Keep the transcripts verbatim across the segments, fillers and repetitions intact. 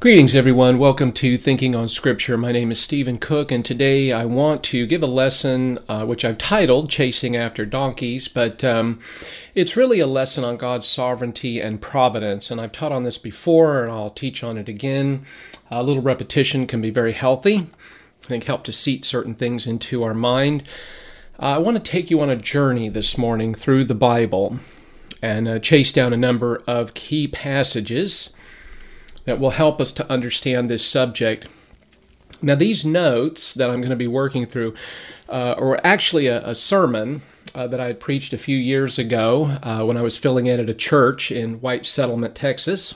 Greetings, everyone. Welcome to Thinking on Scripture. My name is Stephen Cook, and today I want to give a lesson uh, which I've titled Chasing After Donkeys, but um, it's really a lesson on God's sovereignty and providence, and I've taught on this before, and I'll teach on it again. A little repetition can be very healthy. I think help to seat certain things into our mind. Uh, I want to take you on a journey this morning through the Bible and uh, chase down a number of key passages that will help us to understand this subject. Now, these notes that I'm going to be working through uh, are actually a, a sermon uh, that I had preached a few years ago uh, when I was filling in at a church in White Settlement, Texas.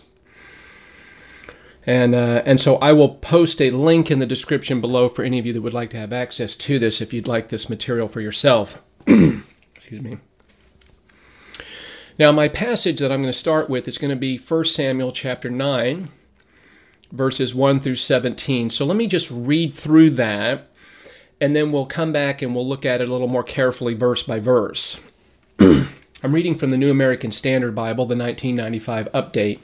And uh, and so I will post a link in the description below for any of you that would like to have access to this if you'd like this material for yourself. Excuse me. Now, my passage that I'm going to start with is going to be First Samuel chapter nine, verses one through seventeen. So let me just read through that, and then we'll come back and we'll look at it a little more carefully verse by verse. I'm reading from the New American Standard Bible, the nineteen ninety-five update.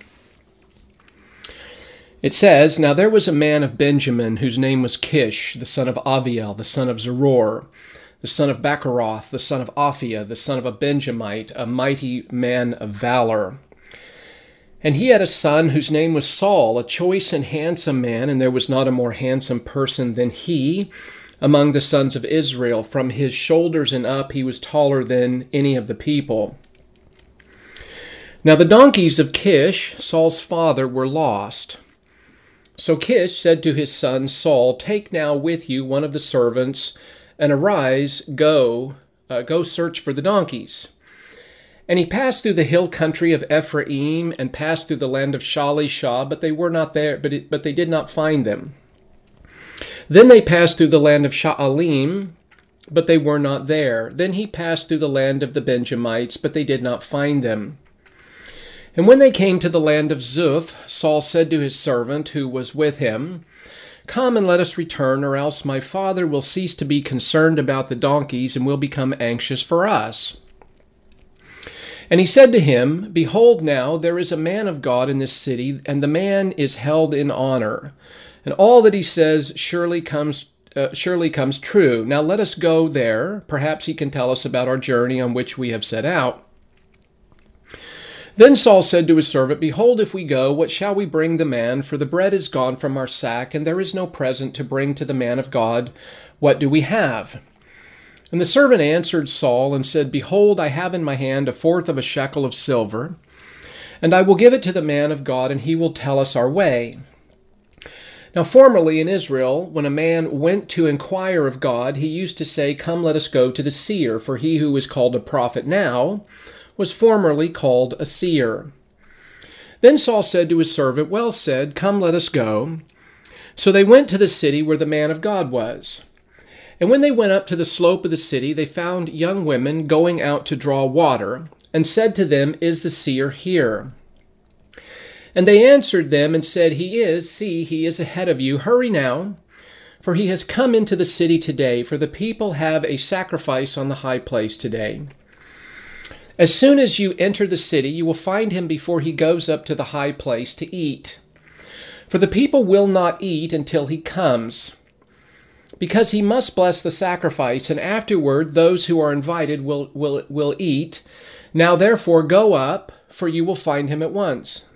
It says, "Now there was a man of Benjamin whose name was Kish, the son of Aviel, the son of Zeror, the son of Bechorath, the son of Aphiah, the son of a Benjamite, a mighty man of valor. And he had a son whose name was Saul, a choice and handsome man, and there was not a more handsome person than he among the sons of Israel. From his shoulders and up he was taller than any of the people. Now the donkeys of Kish, Saul's father, were lost. So Kish said to his son Saul, 'Take now with you one of the servants, and arise, go, uh, go search for the donkeys.' And he passed through the hill country of Ephraim, and passed through the land of Shalishah, but they were not there, but, it, but they did not find them. Then they passed through the land of Sha'alim, but they were not there. Then he passed through the land of the Benjamites, but they did not find them. And when they came to the land of Zuph, Saul said to his servant who was with him, 'Come and let us return, or else my father will cease to be concerned about the donkeys and will become anxious for us.' And he said to him, 'Behold now, there is a man of God in this city, and the man is held in honor. And all that he says surely comes uh, surely comes true. Now let us go there. Perhaps he can tell us about our journey on which we have set out.' Then Saul said to his servant, 'Behold, if we go, what shall we bring the man? For the bread is gone from our sack, and there is no present to bring to the man of God. What do we have?' And the servant answered Saul and said, 'Behold, I have in my hand a fourth of a shekel of silver, and I will give it to the man of God, and he will tell us our way.' Now formerly in Israel, when a man went to inquire of God, he used to say, 'Come, let us go to the seer,' for he who is called a prophet now was formerly called a seer. Then Saul said to his servant, 'Well said, come, let us go.' So they went to the city where the man of God was. And when they went up to the slope of the city, they found young women going out to draw water, and said to them, 'Is the seer here?' And they answered them and said, 'He is. See, he is ahead of you. Hurry now, for he has come into the city today, for the people have a sacrifice on the high place today. As soon as you enter the city, you will find him before he goes up to the high place to eat. For the people will not eat until he comes, because he must bless the sacrifice, and afterward those who are invited will, will, will eat. Now therefore go up, for you will find him at once.'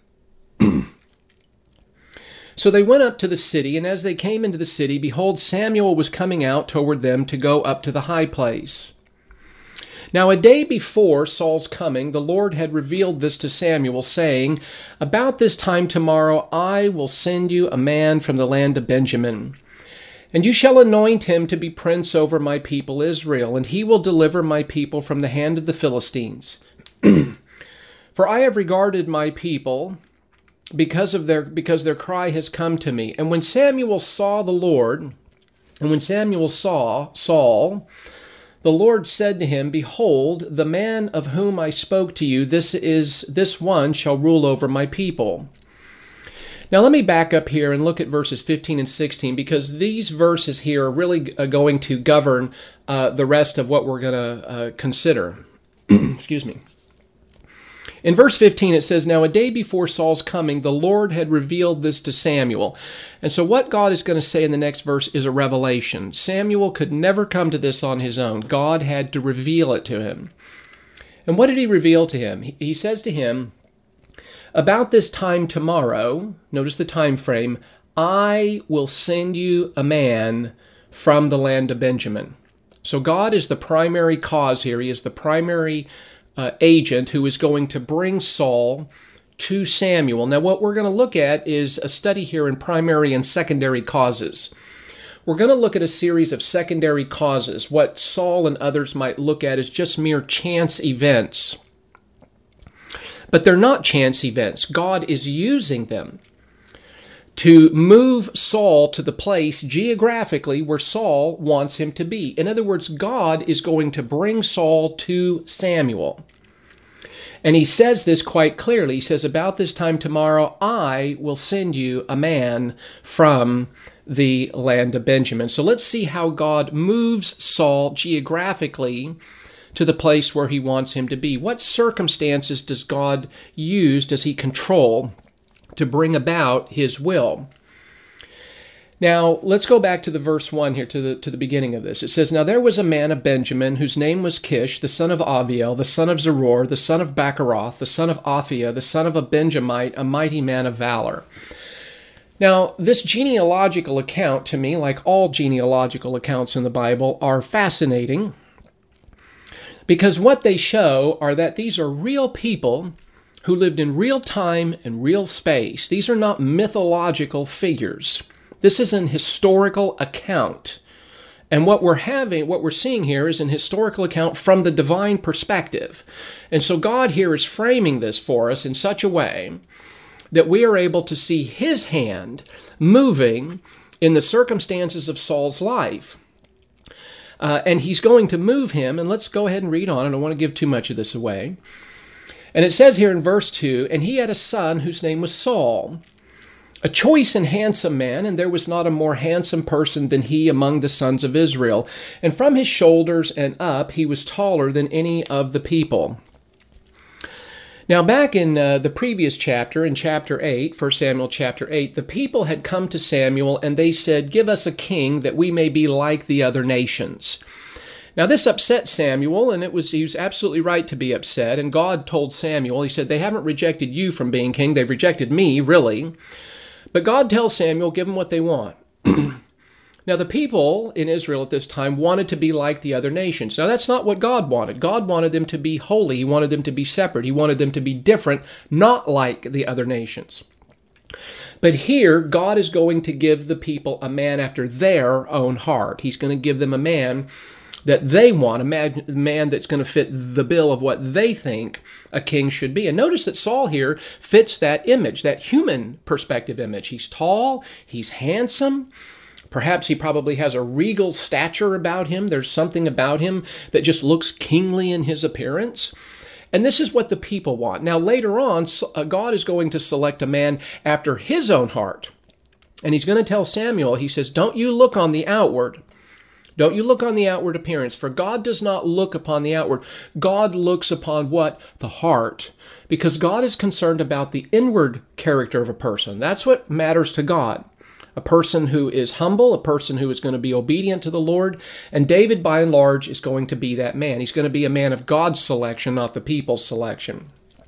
So they went up to the city, and as they came into the city, behold, Samuel was coming out toward them to go up to the high place. Now a day before Saul's coming, the Lord had revealed this to Samuel, saying, 'About this time tomorrow I will send you a man from the land of Benjamin. And you shall anoint him to be prince over my people Israel, and he will deliver my people from the hand of the Philistines. For I have regarded my people because of their because their cry has come to me.' And when Samuel saw the Lord, and when Samuel saw Saul, the Lord said to him, 'Behold, the man of whom I spoke to you, this is this one shall rule over my people.'" Now let me back up here and look at verses fifteen and sixteen, because these verses here are really uh, going to govern uh, the rest of what we're going to uh, consider. Excuse me. In verse fifteen, it says, "Now a day before Saul's coming, the Lord had revealed this to Samuel." And so what God is going to say in the next verse is a revelation. Samuel could never come to this on his own. God had to reveal it to him. And what did he reveal to him? He says to him, "About this time tomorrow," notice the time frame, "I will send you a man from the land of Benjamin." So God is the primary cause here. He is the primary uh, agent who is going to bring Saul to Samuel. Now, what we're going to look at is a study here in primary and secondary causes. We're going to look at a series of secondary causes, what Saul and others might look at as just mere chance events. But they're not chance events. God is using them to move Saul to the place geographically where Saul wants him to be. In other words, God is going to bring Saul to Samuel. And he says this quite clearly. He says, "About this time tomorrow, I will send you a man from the land of Benjamin." So let's see how God moves Saul geographically to the place where he wants him to be. What circumstances does God use, does he control to bring about his will? Now, let's go back to the verse one here, to the to the beginning of this. It says, "Now there was a man of Benjamin whose name was Kish, the son of Abiel, the son of Zeror, the son of Bechorath, the son of Aphiah, the son of a Benjamite, a mighty man of valor." Now, this genealogical account, to me, like all genealogical accounts in the Bible, are fascinating because what they show are that these are real people who lived in real time and real space. These are not mythological figures. This is an historical account. And what we're having, what we're seeing here is an historical account from the divine perspective. And so God here is framing this for us in such a way that we are able to see his hand moving in the circumstances of Saul's life. Uh, and he's going to move him, and let's go ahead and read on. I don't want to give too much of this away. And it says here in verse two, "And he had a son whose name was Saul, a choice and handsome man, and there was not a more handsome person than he among the sons of Israel. And from his shoulders and up he was taller than any of the people." Now, back in uh, the previous chapter, in chapter eight, First Samuel chapter eight, the people had come to Samuel and they said, "Give us a king that we may be like the other nations." Now, this upset Samuel, and it was he was absolutely right to be upset. And God told Samuel, he said, "They haven't rejected you from being king. They've rejected me, really." But God tells Samuel, give them what they want. Now, the people in Israel at this time wanted to be like the other nations. Now, that's not what God wanted. God wanted them to be holy. He wanted them to be separate. He wanted them to be different, not like the other nations. But here, God is going to give the people a man after their own heart. He's going to give them a man that they want, a man, a man that's going to fit the bill of what they think a king should be. And notice that Saul here fits that image, that human perspective image. He's tall, he's handsome. Perhaps he probably has a regal stature about him. There's something about him that just looks kingly in his appearance. And this is what the people want. Now, later on, God is going to select a man after his own heart. And he's going to tell Samuel, he says, "Don't you look on the outward. Don't you look on the outward appearance, for God does not look upon the outward. God looks upon what? The heart. Because God is concerned about the inward character of a person. That's what matters to God. A person who is humble, a person who is going to be obedient to the Lord. And David, by and large, is going to be that man. He's going to be a man of God's selection, not the people's selection.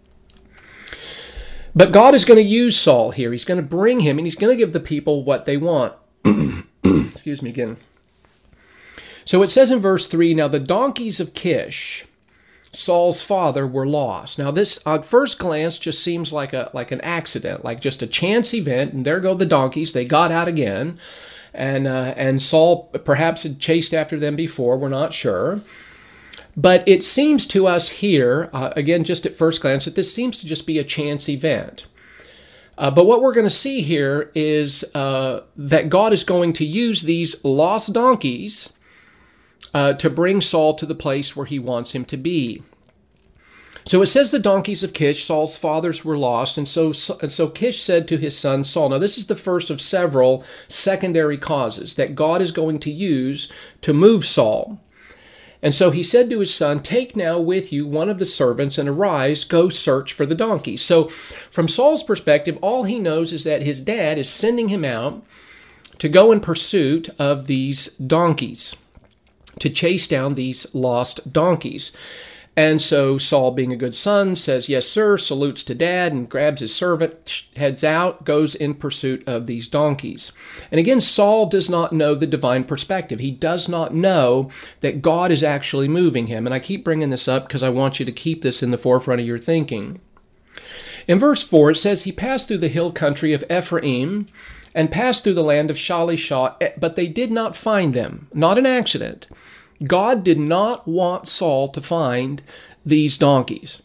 But God is going to use Saul here. He's going to bring him, and he's going to give the people what they want. Excuse me again. So it says in verse three, "Now the donkeys of Kish, Saul's father, were lost." Now this, at first glance, just seems like a like an accident, like just a chance event. And there go the donkeys. They got out again. And, uh, and Saul perhaps had chased after them before. We're not sure. But it seems to us here, uh, again, just at first glance, that this seems to just be a chance event. Uh, but what we're going to see here is uh, that God is going to use these lost donkeys Uh, to bring Saul to the place where he wants him to be. So it says the donkeys of Kish, Saul's fathers, were lost, and so, and so Kish said to his son Saul. Now this is the first of several secondary causes that God is going to use to move Saul. And so he said to his son, take now with you one of the servants and arise, go search for the donkeys. So from Saul's perspective, all he knows is that his dad is sending him out to go in pursuit of these donkeys, to chase down these lost donkeys. And so Saul, being a good son, says, yes, sir, salutes to dad, and grabs his servant, heads out, goes in pursuit of these donkeys. And again, Saul does not know the divine perspective. He does not know that God is actually moving him. And I keep bringing this up because I want you to keep this in the forefront of your thinking. In verse four, it says, he passed through the hill country of Ephraim and passed through the land of Shalishah, but they did not find them. Not an accident. God did not want Saul to find these donkeys.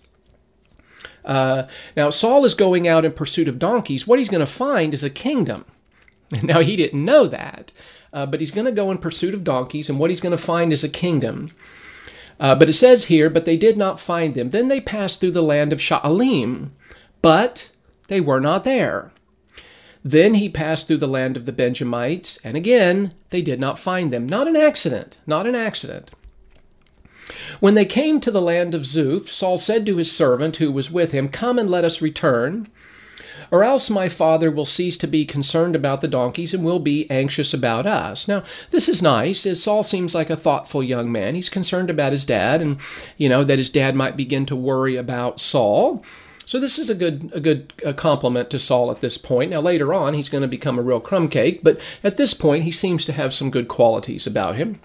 Uh, now, Saul is going out in pursuit of donkeys. What he's going to find is a kingdom. Now, he didn't know that, uh, but he's going to go in pursuit of donkeys, and what he's going to find is a kingdom. Uh, but it says here, but they did not find them. Then they passed through the land of Sha'alim, but they were not there. Then he passed through the land of the Benjamites, and again, they did not find them. Not an accident, not an accident. When they came to the land of Zuph, Saul said to his servant who was with him, come and let us return, or else my father will cease to be concerned about the donkeys and will be anxious about us. Now, this is nice, as Saul seems like a thoughtful young man. He's concerned about his dad, and, you know, that his dad might begin to worry about Saul. So this is a good a good a compliment to Saul at this point. Now, later on, he's going to become a real crumb cake, but at this point, he seems to have some good qualities about him.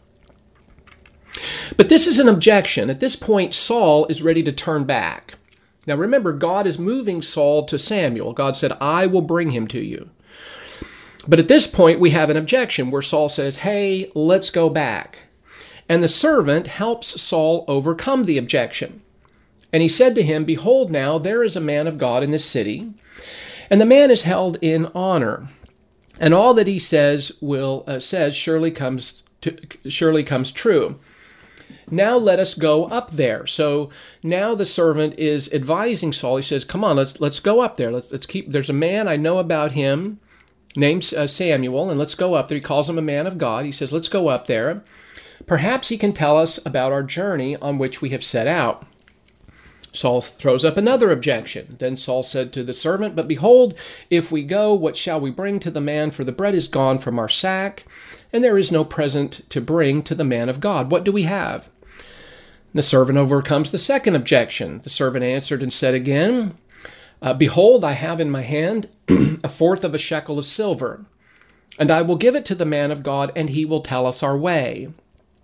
But this is an objection. At this point, Saul is ready to turn back. Now, remember, God is moving Saul to Samuel. God said, I will bring him to you. But at this point, we have an objection where Saul says, hey, let's go back. And the servant helps Saul overcome the objection. And he said to him, behold, now there is a man of God in this city, and the man is held in honor, and all that he says will uh, says surely comes to, surely comes true. Now let us go up there. So now the servant is advising Saul. He says, come on, let's let's go up there. Let's let's keep. There's a man I know about him, named uh, Samuel, and let's go up there. He calls him a man of God. He says, let's go up there. Perhaps he can tell us about our journey on which we have set out. Saul throws up another objection. Then Saul said to the servant, but behold, if we go, what shall we bring to the man? For the bread is gone from our sack, and there is no present to bring to the man of God. What do we have? The servant overcomes the second objection. The servant answered and said again, uh, behold, I have in my hand a fourth of a shekel of silver, and I will give it to the man of God, and he will tell us our way.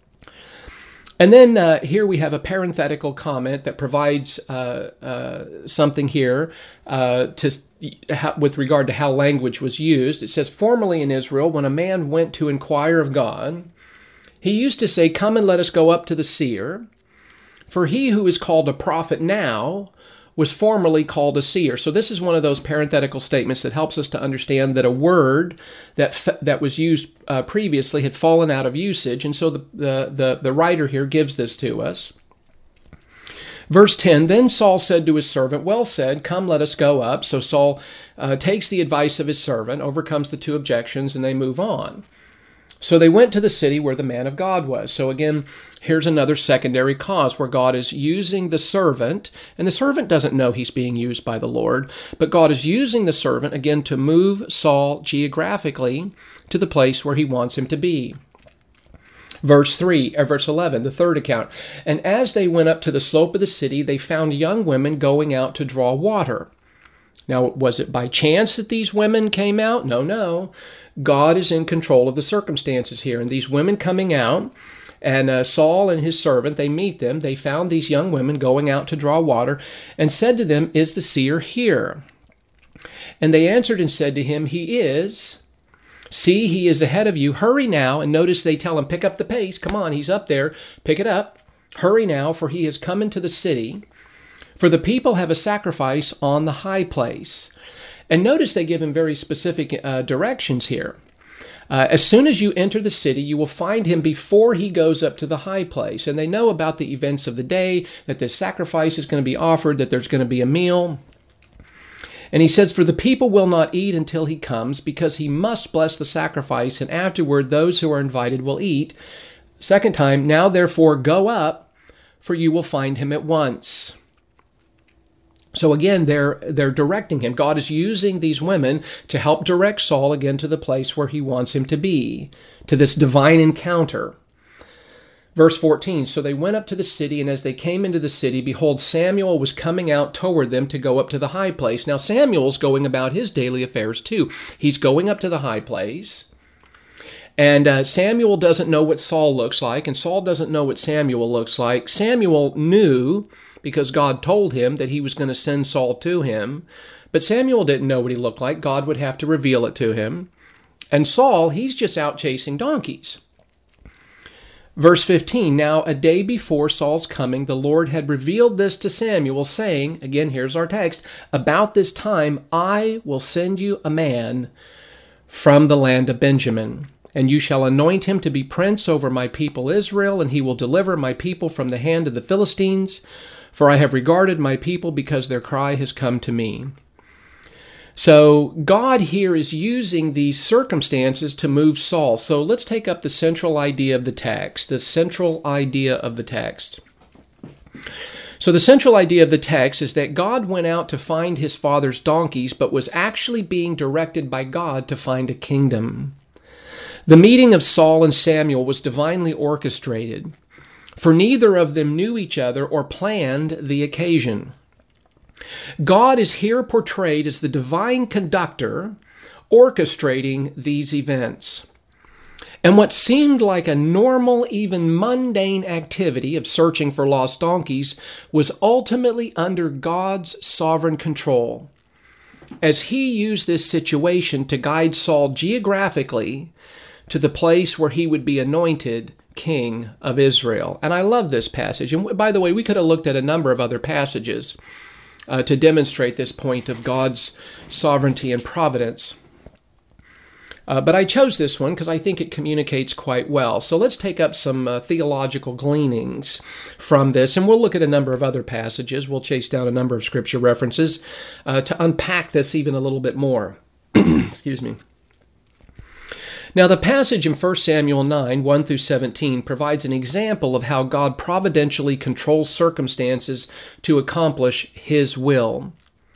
And then uh, here we have a parenthetical comment that provides uh, uh, something here uh, to ha, with regard to how language was used. It says, formerly in Israel, when a man went to inquire of God, he used to say, come and let us go up to the seer. For he who is called a prophet now was formerly called a seer. So this is one of those parenthetical statements that helps us to understand that a word that f- that was used uh, previously had fallen out of usage, and so the, the, the, the writer here gives this to us. Verse ten, then Saul said to his servant, well said, come, let us go up. So Saul uh, takes the advice of his servant, overcomes the two objections, and they move on. So they went to the city where the man of God was. So again, here's another secondary cause where God is using the servant, and the servant doesn't know he's being used by the Lord, but God is using the servant, again, to move Saul geographically to the place where he wants him to be. Verse three, or verse eleven, the third account. And as they went up to the slope of the city, they found young women going out to draw water. Now, was it by chance that these women came out? No, no. God is in control of the circumstances here. And these women coming out, and uh, Saul and his servant, they meet them. They found these young women going out to draw water and said to them, is the seer here? And they answered and said to him, he is. See, he is ahead of you. Hurry now. And notice they tell him, pick up the pace. Come on, he's up there. Pick it up. Hurry now, for he has come into the city. For the people have a sacrifice on the high place. And notice they give him very specific uh, directions here. Uh, as soon as you enter the city, you will find him before he goes up to the high place. And they know about the events of the day, that this sacrifice is going to be offered, that there's going to be a meal. And he says, for the people will not eat until he comes, because he must bless the sacrifice, and afterward those who are invited will eat. Second time, now therefore go up, for you will find him at once. So again, they're they're directing him. God is using these women to help direct Saul again to the place where he wants him to be, to this divine encounter. Verse fourteen, so they went up to the city, and as they came into the city, behold, Samuel was coming out toward them to go up to the high place. Now Samuel's going about his daily affairs too. He's going up to the high place. And uh, Samuel doesn't know what Saul looks like, and Saul doesn't know what Samuel looks like. Samuel knew, because God told him that he was going to send Saul to him, but Samuel didn't know what he looked like. God would have to reveal it to him. And Saul, he's just out chasing donkeys. Verse fifteen, now a day before Saul's coming, the Lord had revealed this to Samuel, saying, again, here's our text, about this time I will send you a man from the land of Benjamin. And you shall anoint him to be prince over my people Israel, and he will deliver my people from the hand of the Philistines. For I have regarded my people because their cry has come to me. So God here is using these circumstances to move Saul. So let's take up the central idea of the text, the central idea of the text. So the central idea of the text is that God went out to find his father's donkeys, but was actually being directed by God to find a kingdom. The meeting of Saul and Samuel was divinely orchestrated, for neither of them knew each other or planned the occasion. God is here portrayed as the divine conductor orchestrating these events. And what seemed like a normal, even mundane activity of searching for lost donkeys was ultimately under God's sovereign control, as he used this situation to guide Saul geographically to the place where he would be anointed king of Israel. And I love this passage. And by the way, we could have looked at a number of other passages uh, to demonstrate this point of God's sovereignty and providence. Uh, but I chose this one because I think it communicates quite well. So let's take up some uh, theological gleanings from this, and we'll look at a number of other passages. We'll chase down a number of scripture references uh, to unpack this even a little bit more. Excuse me. Now, the passage in First Samuel nine, one through seventeen provides an example of how God providentially controls circumstances to accomplish his will.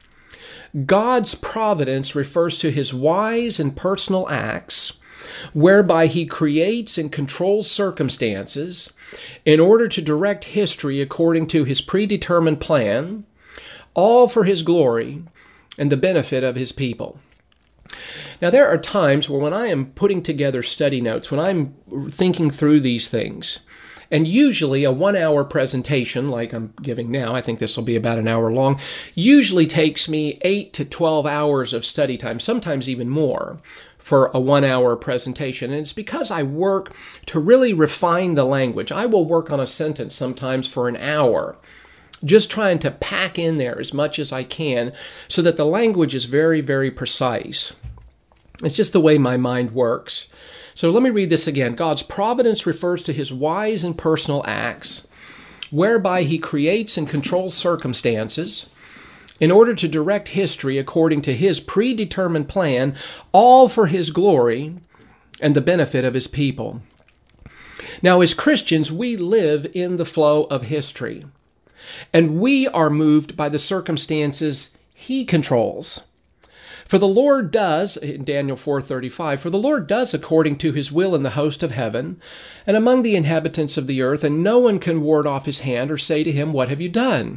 God's providence refers to his wise and personal acts, whereby he creates and controls circumstances in order to direct history according to his predetermined plan, all for his glory and the benefit of his people. Now, there are times where when I am putting together study notes, when I'm thinking through these things, and usually a one-hour presentation like I'm giving now, I think this will be about an hour long, usually takes me eight to twelve hours of study time, sometimes even more, for a one-hour presentation. And it's because I work to really refine the language. I will work on a sentence sometimes for an hour, just trying to pack in there as much as I can so that the language is very, very precise. It's just the way my mind works. So let me read this again. God's providence refers to his wise and personal acts, whereby he creates and controls circumstances in order to direct history according to his predetermined plan, all for his glory and the benefit of his people. Now, as Christians, we live in the flow of history, and we are moved by the circumstances he controls. For the Lord does, in Daniel four thirty-five, for the Lord does according to his will in the host of heaven and among the inhabitants of the earth, and no one can ward off his hand or say to him, what have you done?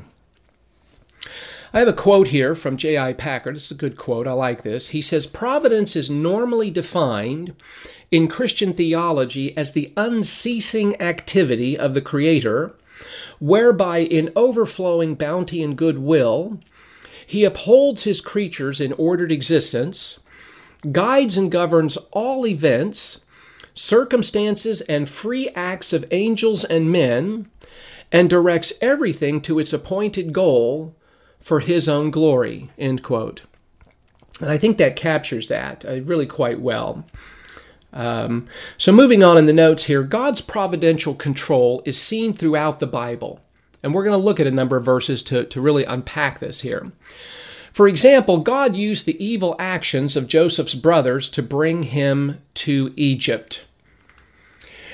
I have a quote here from J I Packer. This is a good quote. I like this. He says, providence is normally defined in Christian theology as the unceasing activity of the Creator, whereby in overflowing bounty and goodwill, he upholds his creatures in ordered existence, guides and governs all events, circumstances, and free acts of angels and men, and directs everything to its appointed goal for his own glory, end quote. And I think that captures that uh, really quite well. Um, so moving on in the notes here, God's providential control is seen throughout the Bible. And we're going to look at a number of verses to, to really unpack this here. For example, God used the evil actions of Joseph's brothers to bring him to Egypt.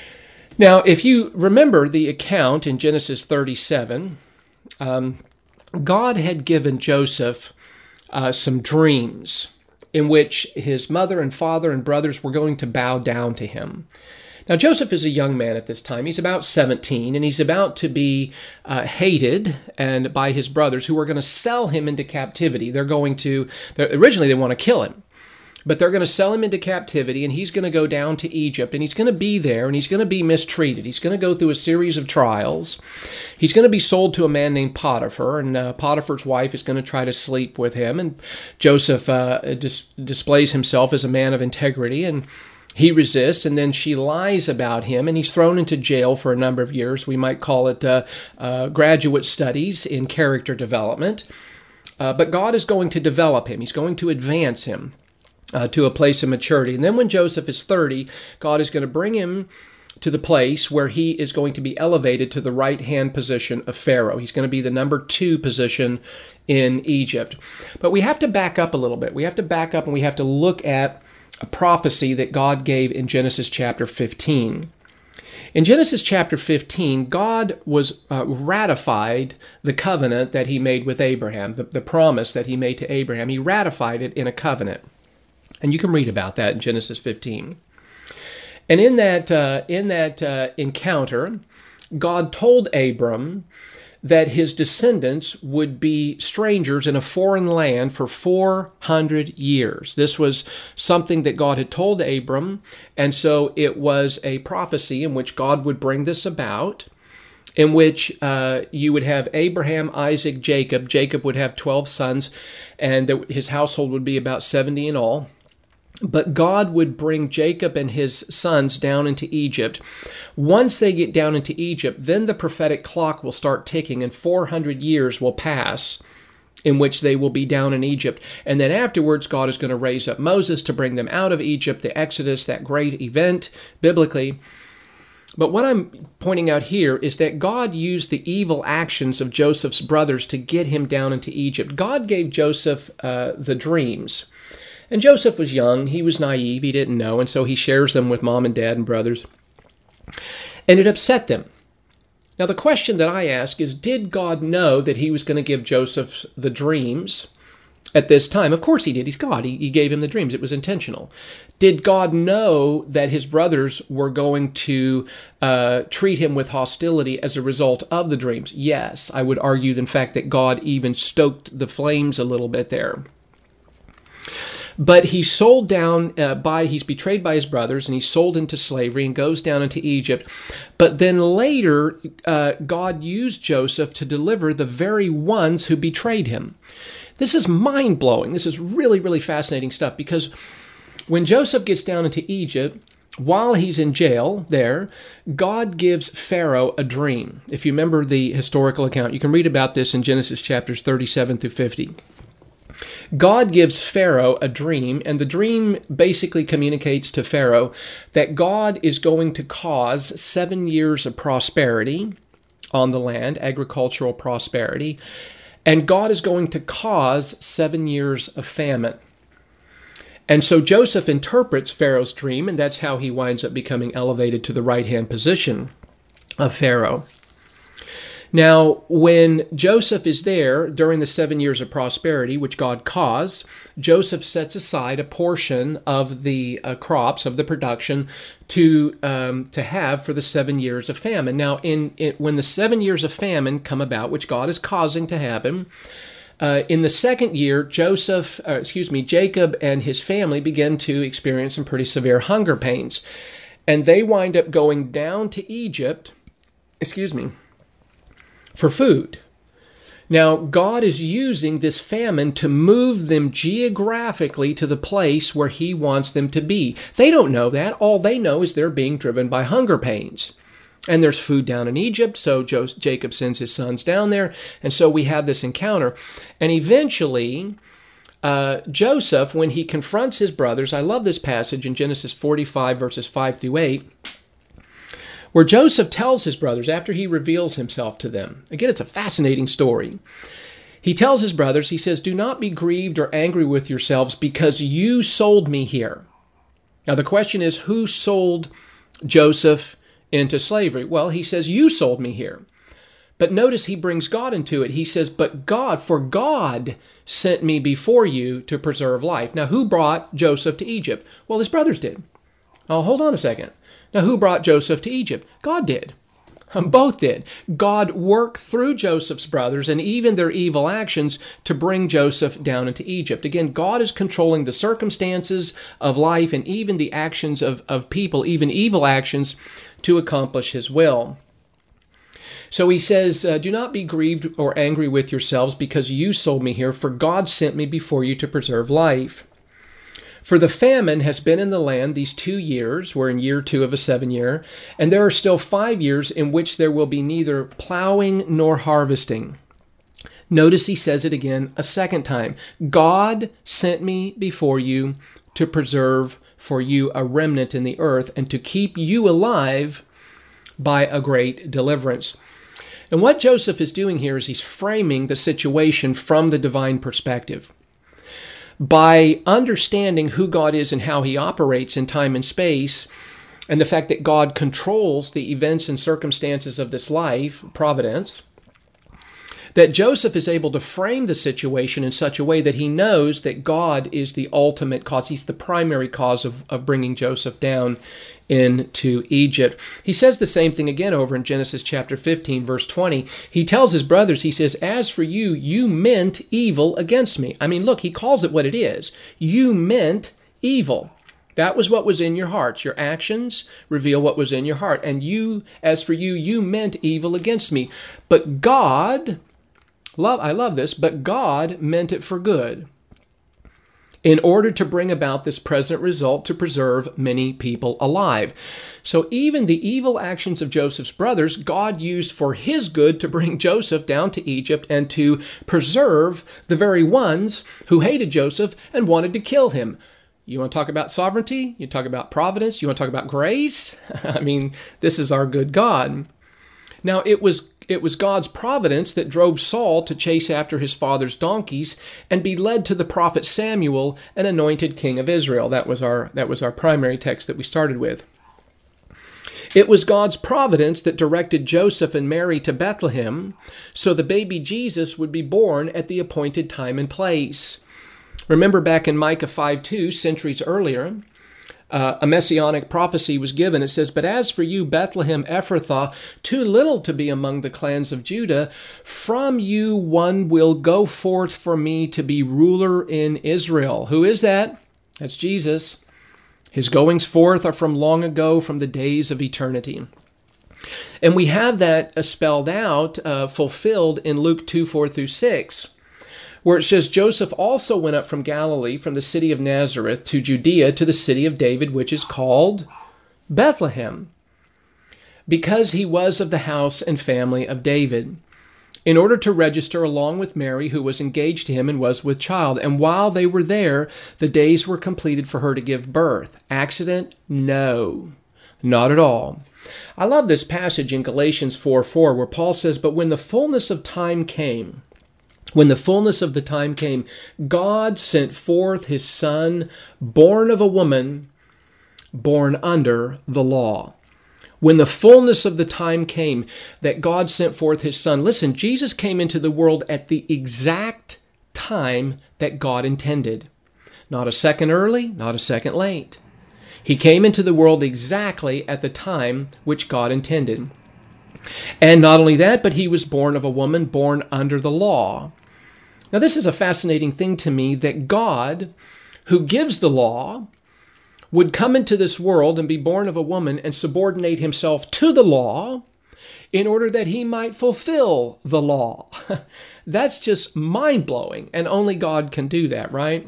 Now, if you remember the account in Genesis thirty-seven, um, God had given Joseph uh, some dreams in which his mother and father and brothers were going to bow down to him. Now, Joseph is a young man at this time. He's about seventeen, and he's about to be uh, hated and by his brothers, who are going to sell him into captivity. They're going to, they're, originally they want to kill him, but they're going to sell him into captivity, and he's going to go down to Egypt, and he's going to be there, and he's going to be mistreated. He's going to go through a series of trials. He's going to be sold to a man named Potiphar, and uh, Potiphar's wife is going to try to sleep with him, and Joseph uh, dis- displays himself as a man of integrity, and he resists, and then she lies about him, and he's thrown into jail for a number of years. We might call it uh, uh, graduate studies in character development, uh, but God is going to develop him. He's going to advance him Uh, to a place of maturity. And then when Joseph is thirty, God is going to bring him to the place where he is going to be elevated to the right-hand position of Pharaoh. He's going to be the number two position in Egypt. But we have to back up a little bit. We have to back up and we have to look at a prophecy that God gave in Genesis chapter fifteen. In Genesis chapter fifteen, God was uh, ratified the covenant that he made with Abraham, the, the promise that he made to Abraham. He ratified it in a covenant. And you can read about that in Genesis fifteen. And in that uh, in that uh, encounter, God told Abram that his descendants would be strangers in a foreign land for four hundred years. This was something that God had told Abram, and so it was a prophecy in which God would bring this about, in which uh, you would have Abraham, Isaac, Jacob. Jacob would have twelve sons, and his household would be about seventy in all. But God would bring Jacob and his sons down into Egypt. Once they get down into Egypt, then the prophetic clock will start ticking, and four hundred years will pass in which they will be down in Egypt. And then afterwards, God is going to raise up Moses to bring them out of Egypt, the Exodus, that great event biblically. But what I'm pointing out here is that God used the evil actions of Joseph's brothers to get him down into Egypt. God gave Joseph uh, the dreams. And Joseph was young, he was naive, he didn't know, and so he shares them with mom and dad and brothers. And it upset them. Now the question that I ask is, did God know that he was going to give Joseph the dreams at this time? Of course he did, he's God, he, he gave him the dreams, it was intentional. Did God know that his brothers were going to uh, treat him with hostility as a result of the dreams? Yes, I would argue, in fact, that God even stoked the flames a little bit there. But he's sold down uh, by, he's betrayed by his brothers, and he's sold into slavery and goes down into Egypt. But then later, uh, God used Joseph to deliver the very ones who betrayed him. This is mind-blowing. This is really, really fascinating stuff, because when Joseph gets down into Egypt, while he's in jail there, God gives Pharaoh a dream. If you remember the historical account, you can read about this in Genesis chapters thirty-seven through fifty. God gives Pharaoh a dream, and the dream basically communicates to Pharaoh that God is going to cause seven years of prosperity on the land, agricultural prosperity, and God is going to cause seven years of famine. And so Joseph interprets Pharaoh's dream, and that's how he winds up becoming elevated to the right-hand position of Pharaoh. Now, when Joseph is there during the seven years of prosperity, which God caused, Joseph sets aside a portion of the uh, crops, of the production, to um, to have for the seven years of famine. Now, in, in when the seven years of famine come about, which God is causing to happen, uh, in the second year, Joseph, uh, excuse me, Jacob and his family begin to experience some pretty severe hunger pains, and they wind up going down to Egypt, excuse me, for food. Now, God is using this famine to move them geographically to the place where he wants them to be. They don't know that. All they know is they're being driven by hunger pains. And there's food down in Egypt, so Jacob sends his sons down there, and so we have this encounter. And eventually, uh, Joseph, when he confronts his brothers, I love this passage in Genesis forty-five, verses five through eight, where Joseph tells his brothers, after he reveals himself to them, again, it's a fascinating story. He tells his brothers, he says, "Do not be grieved or angry with yourselves because you sold me here." Now the question is, who sold Joseph into slavery? Well, he says, you sold me here. But notice he brings God into it. He says, but God, for God sent me before you to preserve life. Now, who brought Joseph to Egypt? Well, his brothers did. Oh, hold on a second. Now, who brought Joseph to Egypt? God did. Both did. God worked through Joseph's brothers and even their evil actions to bring Joseph down into Egypt. Again, God is controlling the circumstances of life and even the actions of, of people, even evil actions, to accomplish his will. So he says, uh, do not be grieved or angry with yourselves because you sold me here, for God sent me before you to preserve life. For the famine has been in the land these two years, we're in year two of a seven year, and there are still five years in which there will be neither plowing nor harvesting. Notice he says it again a second time. God sent me before you to preserve for you a remnant in the earth and to keep you alive by a great deliverance. And what Joseph is doing here is he's framing the situation from the divine perspective. By understanding who God is and how he operates in time and space, and the fact that God controls the events and circumstances of this life, providence, that Joseph is able to frame the situation in such a way that he knows that God is the ultimate cause. He's the primary cause of, of bringing Joseph down into Egypt. He says the same thing again over in Genesis chapter fifteen, verse twenty. He tells his brothers, he says, as for you, you meant evil against me. I mean, look, he calls it what it is. You meant evil. That was what was in your hearts. Your actions reveal what was in your heart. And you, as for you, you meant evil against me. But God, love, I love this, but God meant it for good, in order to bring about this present result to preserve many people alive. So even the evil actions of Joseph's brothers, God used for his good to bring Joseph down to Egypt and to preserve the very ones who hated Joseph and wanted to kill him. You want to talk about sovereignty? You talk about providence? You want to talk about grace? I mean, this is our good God. Now, it was It was God's providence that drove Saul to chase after his father's donkeys and be led to the prophet Samuel, an anointed king of Israel. That was our, that was our primary text that we started with. It was God's providence that directed Joseph and Mary to Bethlehem so the baby Jesus would be born at the appointed time and place. Remember back in Micah five two, centuries earlier, Uh, a messianic prophecy was given. It says, but as for you, Bethlehem Ephrathah, too little to be among the clans of Judah, from you one will go forth for me to be ruler in Israel. Who is that? That's Jesus. His goings forth are from long ago, from the days of eternity. And we have that uh, spelled out, uh, fulfilled in Luke two, four through six. Where it says, Joseph also went up from Galilee, from the city of Nazareth, to Judea, to the city of David, which is called Bethlehem, because he was of the house and family of David, in order to register along with Mary, who was engaged to him and was with child. And while they were there, the days were completed for her to give birth. Accident? No, not at all. I love this passage in Galatians four four, where Paul says, but when the fullness of time came, When the fullness of the time came, God sent forth his Son, born of a woman, born under the law. When the fullness of the time came that God sent forth his Son, listen, Jesus came into the world at the exact time that God intended. Not a second early, not a second late. He came into the world exactly at the time which God intended. And not only that, but he was born of a woman, born under the law. Now, this is a fascinating thing to me, that God, who gives the law, would come into this world and be born of a woman and subordinate himself to the law in order that he might fulfill the law. That's just mind-blowing, and only God can do that, right?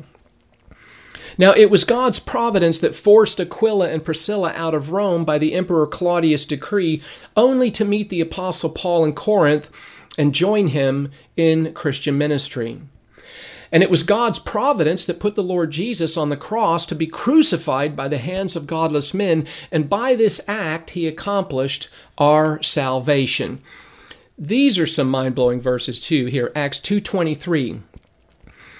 Now, it was God's providence that forced Aquila and Priscilla out of Rome by the Emperor Claudius' decree, only to meet the Apostle Paul in Corinth and join him in Christian ministry. And it was God's providence that put the Lord Jesus on the cross to be crucified by the hands of godless men, and by this act he accomplished our salvation. These are some mind-blowing verses too here. Acts two twenty-three.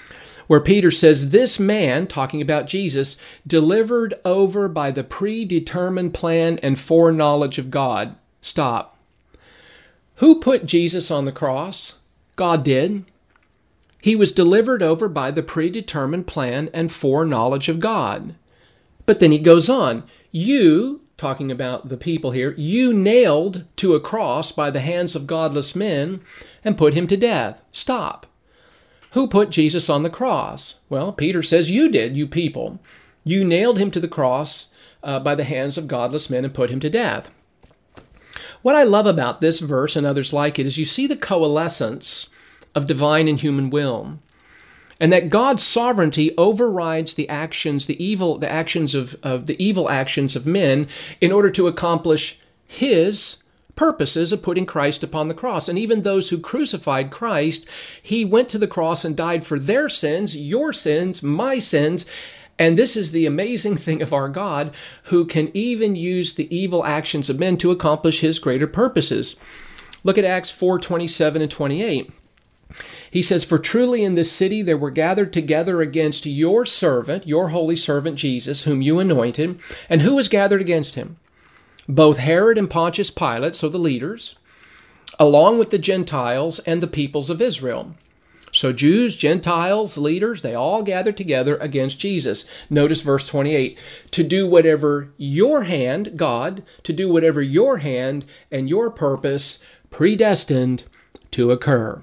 where Peter says, this man, talking about Jesus, delivered over by the predetermined plan and foreknowledge of God. Stop. Who put Jesus on the cross? God did. He was delivered over by the predetermined plan and foreknowledge of God. But then he goes on, you, talking about the people here, you nailed to a cross by the hands of godless men and put him to death. Stop. Who put Jesus on the cross? Well, Peter says you did, you people. You nailed him to the cross uh, by the hands of godless men and put him to death. What I love about this verse and others like it is you see the coalescence of divine and human will, and that God's sovereignty overrides the actions, the evil, the actions of, of the evil actions of men in order to accomplish his purposes of putting Christ upon the cross. And even those who crucified Christ, he went to the cross and died for their sins, your sins, my sins. And this is the amazing thing of our God, who can even use the evil actions of men to accomplish his greater purposes. Look at Acts four twenty-seven and twenty-eight. He says, for truly in this city there were gathered together against your servant, your holy servant Jesus, whom you anointed. And who was gathered against him? Both Herod and Pontius Pilate, so the leaders, along with the Gentiles and the peoples of Israel. So Jews, Gentiles, leaders, they all gathered together against Jesus. Notice verse twenty-eight, to do whatever your hand, God, to do whatever your hand and your purpose predestined to occur.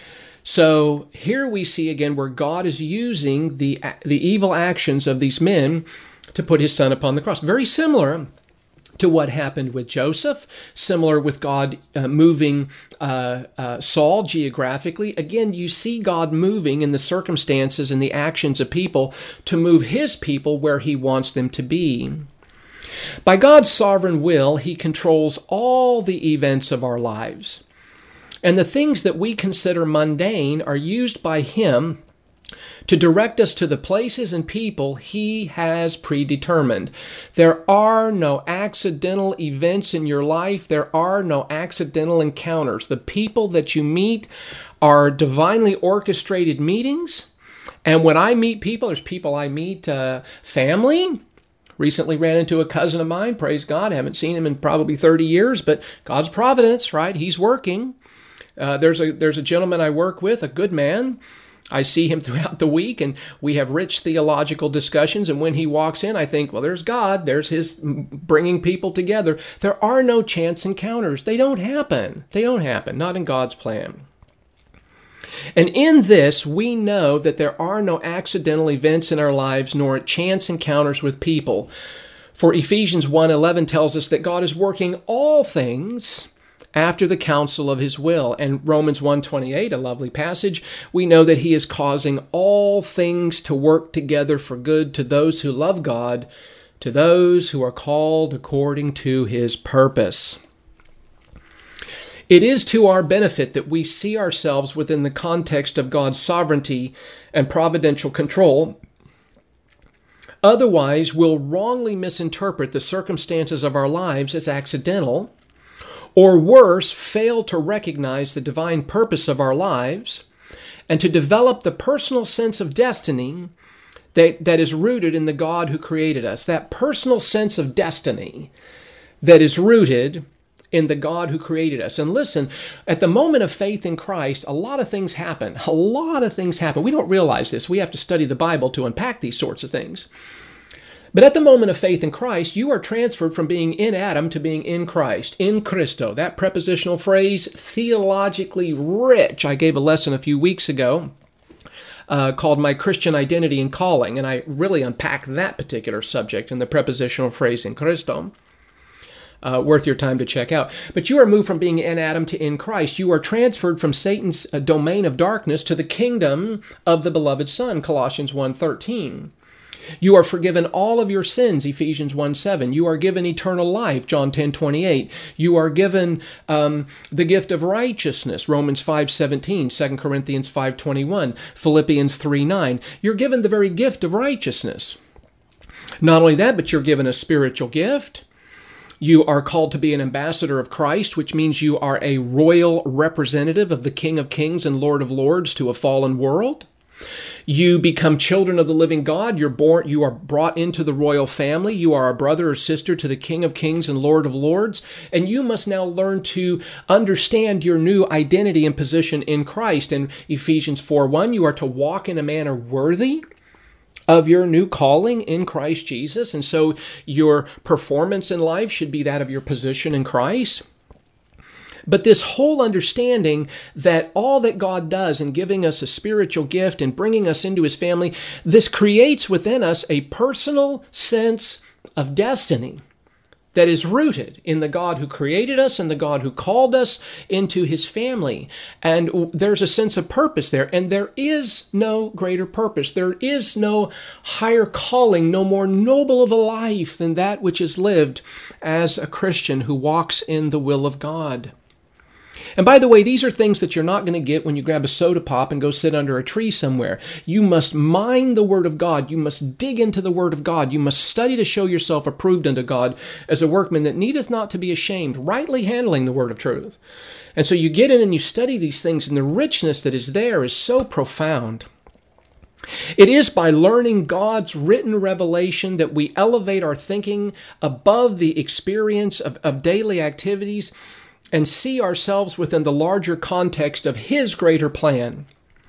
So here we see again where God is using the, the evil actions of these men to put his son upon the cross. Very similar to what happened with Joseph, similar with God uh, moving uh, uh, Saul geographically. Again, you see God moving in the circumstances and the actions of people to move his people where he wants them to be. By God's sovereign will, he controls all the events of our lives. And the things that we consider mundane are used by him to direct us to the places and people he has predetermined. There are no accidental events in your life. There are no accidental encounters. The people that you meet are divinely orchestrated meetings. And when I meet people, there's people I meet, uh, family. Recently ran into a cousin of mine, praise God. I haven't seen him in probably thirty years, but God's providence, right? He's working. Uh, there's a there's a gentleman I work with, a good man. I see him throughout the week, and we have rich theological discussions. And when he walks in, I think, well, there's God. There's his bringing people together. There are no chance encounters. They don't happen. They don't happen. Not in God's plan. And in this, we know that there are no accidental events in our lives, nor chance encounters with people. For Ephesians one eleven tells us that God is working all things after the counsel of his will. And Romans one twenty-eight, a lovely passage, we know that he is causing all things to work together for good to those who love God, to those who are called according to his purpose. It is to our benefit that we see ourselves within the context of God's sovereignty and providential control. Otherwise, we'll wrongly misinterpret the circumstances of our lives as accidental, or worse, fail to recognize the divine purpose of our lives and to develop the personal sense of destiny that, that is rooted in the God who created us. That personal sense of destiny that is rooted in the God who created us. And listen, at the moment of faith in Christ, a lot of things happen. A lot of things happen. We don't realize this. We have to study the Bible to unpack these sorts of things. But at the moment of faith in Christ, you are transferred from being in Adam to being in Christ, in Christo. That prepositional phrase, theologically rich. I gave a lesson a few weeks ago uh, called My Christian Identity and Calling, and I really unpacked that particular subject in the prepositional phrase in Christo. Uh, worth your time to check out. But you are moved from being in Adam to in Christ. You are transferred from Satan's uh, domain of darkness to the kingdom of the beloved Son, Colossians one thirteen. You are forgiven all of your sins, Ephesians one seven. You are given eternal life, John ten twenty-eight. You are given um, the gift of righteousness, Romans five seventeen, Second Corinthians five twenty-one, Philippians three nine. You're given the very gift of righteousness. Not only that, but you're given a spiritual gift. You are called to be an ambassador of Christ, which means you are a royal representative of the King of Kings and Lord of Lords to a fallen world. You become children of the living God. You're born, you are brought into the royal family. You are a brother or sister to the King of Kings and Lord of Lords. And you must now learn to understand your new identity and position in Christ. In Ephesians four one, you are to walk in a manner worthy of your new calling in Christ Jesus. And so your performance in life should be that of your position in Christ. But this whole understanding that all that God does in giving us a spiritual gift and bringing us into his family, this creates within us a personal sense of destiny that is rooted in the God who created us and the God who called us into his family. And there's a sense of purpose there. And there is no greater purpose. There is no higher calling, no more noble of a life than that which is lived as a Christian who walks in the will of God. And by the way, these are things that you're not going to get when you grab a soda pop and go sit under a tree somewhere. You must mine the Word of God. You must dig into the Word of God. You must study to show yourself approved unto God as a workman that needeth not to be ashamed, rightly handling the word of truth. And so you get in and you study these things, and the richness that is there is so profound. It is by learning God's written revelation that we elevate our thinking above the experience of, of daily activities and see ourselves within the larger context of his greater plan.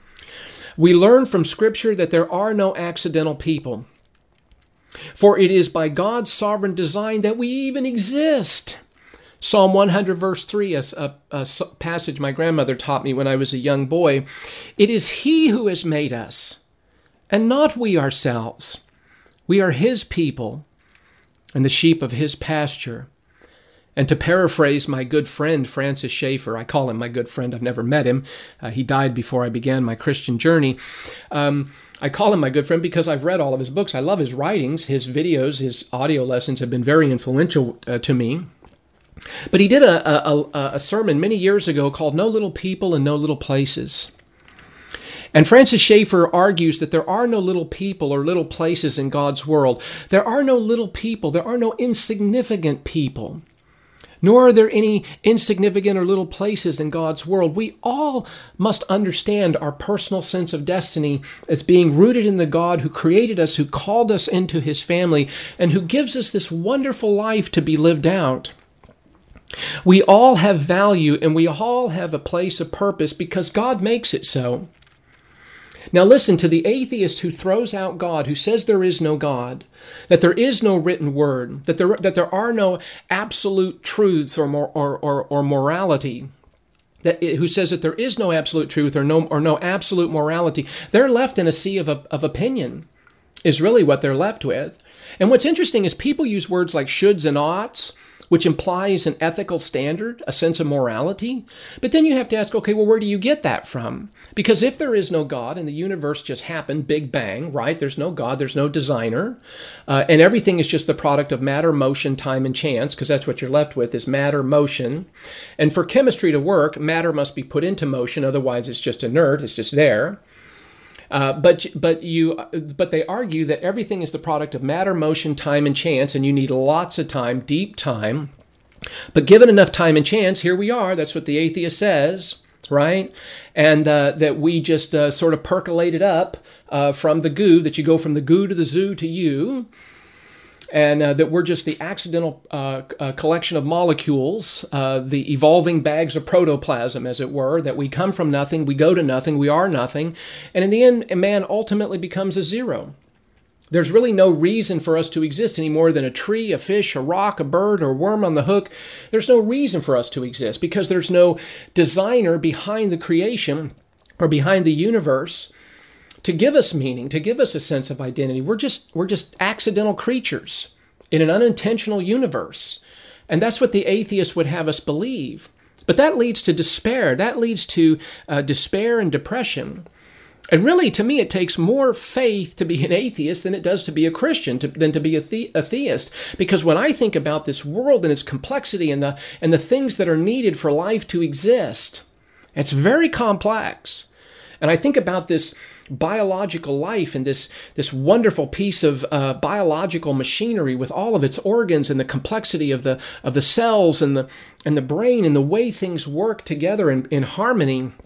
We learn from Scripture that there are no accidental people, for it is by God's sovereign design that we even exist. Psalm one hundred verse three, a, a, a passage my grandmother taught me when I was a young boy. It is he who has made us, and not we ourselves. We are his people and the sheep of his pasture. And to paraphrase my good friend, Francis Schaeffer, I call him my good friend, I've never met him. Uh, he died before I began my Christian journey. Um, I call him my good friend because I've read all of his books. I love his writings, his videos, his audio lessons have been very influential uh, to me. But he did a, a, a sermon many years ago called No Little People and No Little Places. And Francis Schaeffer argues that there are no little people or little places in God's world. There are no little people. There are no insignificant people. Nor are there any insignificant or little places in God's world. We all must understand our personal sense of destiny as being rooted in the God who created us, who called us into his family, and who gives us this wonderful life to be lived out. We all have value and we all have a place of purpose because God makes it so. Now listen, to the atheist who throws out God, who says there is no God, that there is no written word, that there that there are no absolute truths or mor- or, or, or morality, that who says that there is no absolute truth or no or no absolute morality, they're left in a sea of of opinion, is really what they're left with. And what's interesting is people use words like shoulds and oughts, which implies an ethical standard, a sense of morality. But then you have to ask, okay, well, where do you get that from? Because if there is no God and the universe just happened, Big Bang, right? There's no God, there's no designer, uh, and everything is just the product of matter, motion, time, and chance, because that's what you're left with is matter, motion. And for chemistry to work, matter must be put into motion, otherwise it's just inert, it's just there. Uh, but but you but they argue that everything is the product of matter, motion, time, and chance, and you need lots of time, deep time. But given enough time and chance, here we are. That's what the atheist says, right? And uh, that we just uh, sort of percolate it up uh, from the goo. That you go from the goo to the zoo to you. And uh, that we're just the accidental uh, uh, collection of molecules, uh, the evolving bags of protoplasm, as it were, that we come from nothing, we go to nothing, we are nothing, and in the end, a man ultimately becomes a zero. There's really no reason for us to exist any more than a tree, a fish, a rock, a bird, or a worm on the hook. There's no reason for us to exist because there's no designer behind the creation or behind the universe to give us meaning, to give us a sense of identity. We're just we're just accidental creatures in an unintentional universe. And that's what the atheist would have us believe. But that leads to despair. That leads to uh, despair and depression. And really, to me, it takes more faith to be an atheist than it does to be a Christian, to, than to be a, the, a theist. Because when I think about this world and its complexity and the and the things that are needed for life to exist, it's very complex. And I think about this biological life and this, this wonderful piece of uh, biological machinery with all of its organs and the complexity of the of the cells and the and the brain and the way things work together in, in harmony.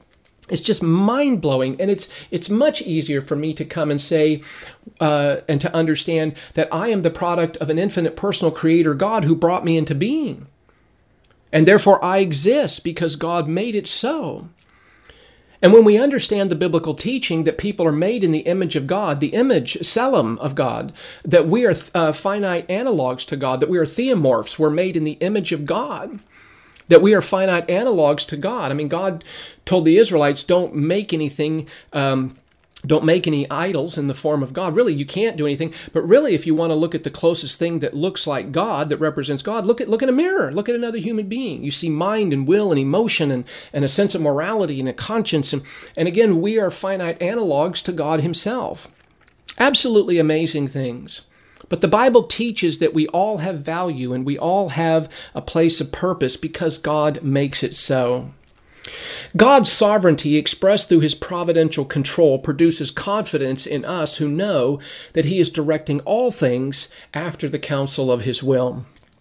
It's just mind-blowing, and it's it's much easier for me to come and say uh, and to understand that I am the product of an infinite personal creator God who brought me into being. And therefore I exist because God made it so. And when we understand the biblical teaching that people are made in the image of God, the image, Selim, of God, that we are uh, finite analogs to God, that we are theomorphs, we're made in the image of God, that we are finite analogs to God. I mean, God told the Israelites, don't make anything, um, don't make any idols in the form of God. Really, you can't do anything. But really, if you want to look at the closest thing that looks like God, that represents God, look at look at a mirror. Look at another human being. You see mind and will and emotion and, and a sense of morality and a conscience. And, and again, we are finite analogs to God himself. Absolutely amazing things. But the Bible teaches that we all have value and we all have a place of purpose because God makes it so. God's sovereignty expressed through his providential control produces confidence in us who know that he is directing all things after the counsel of his will.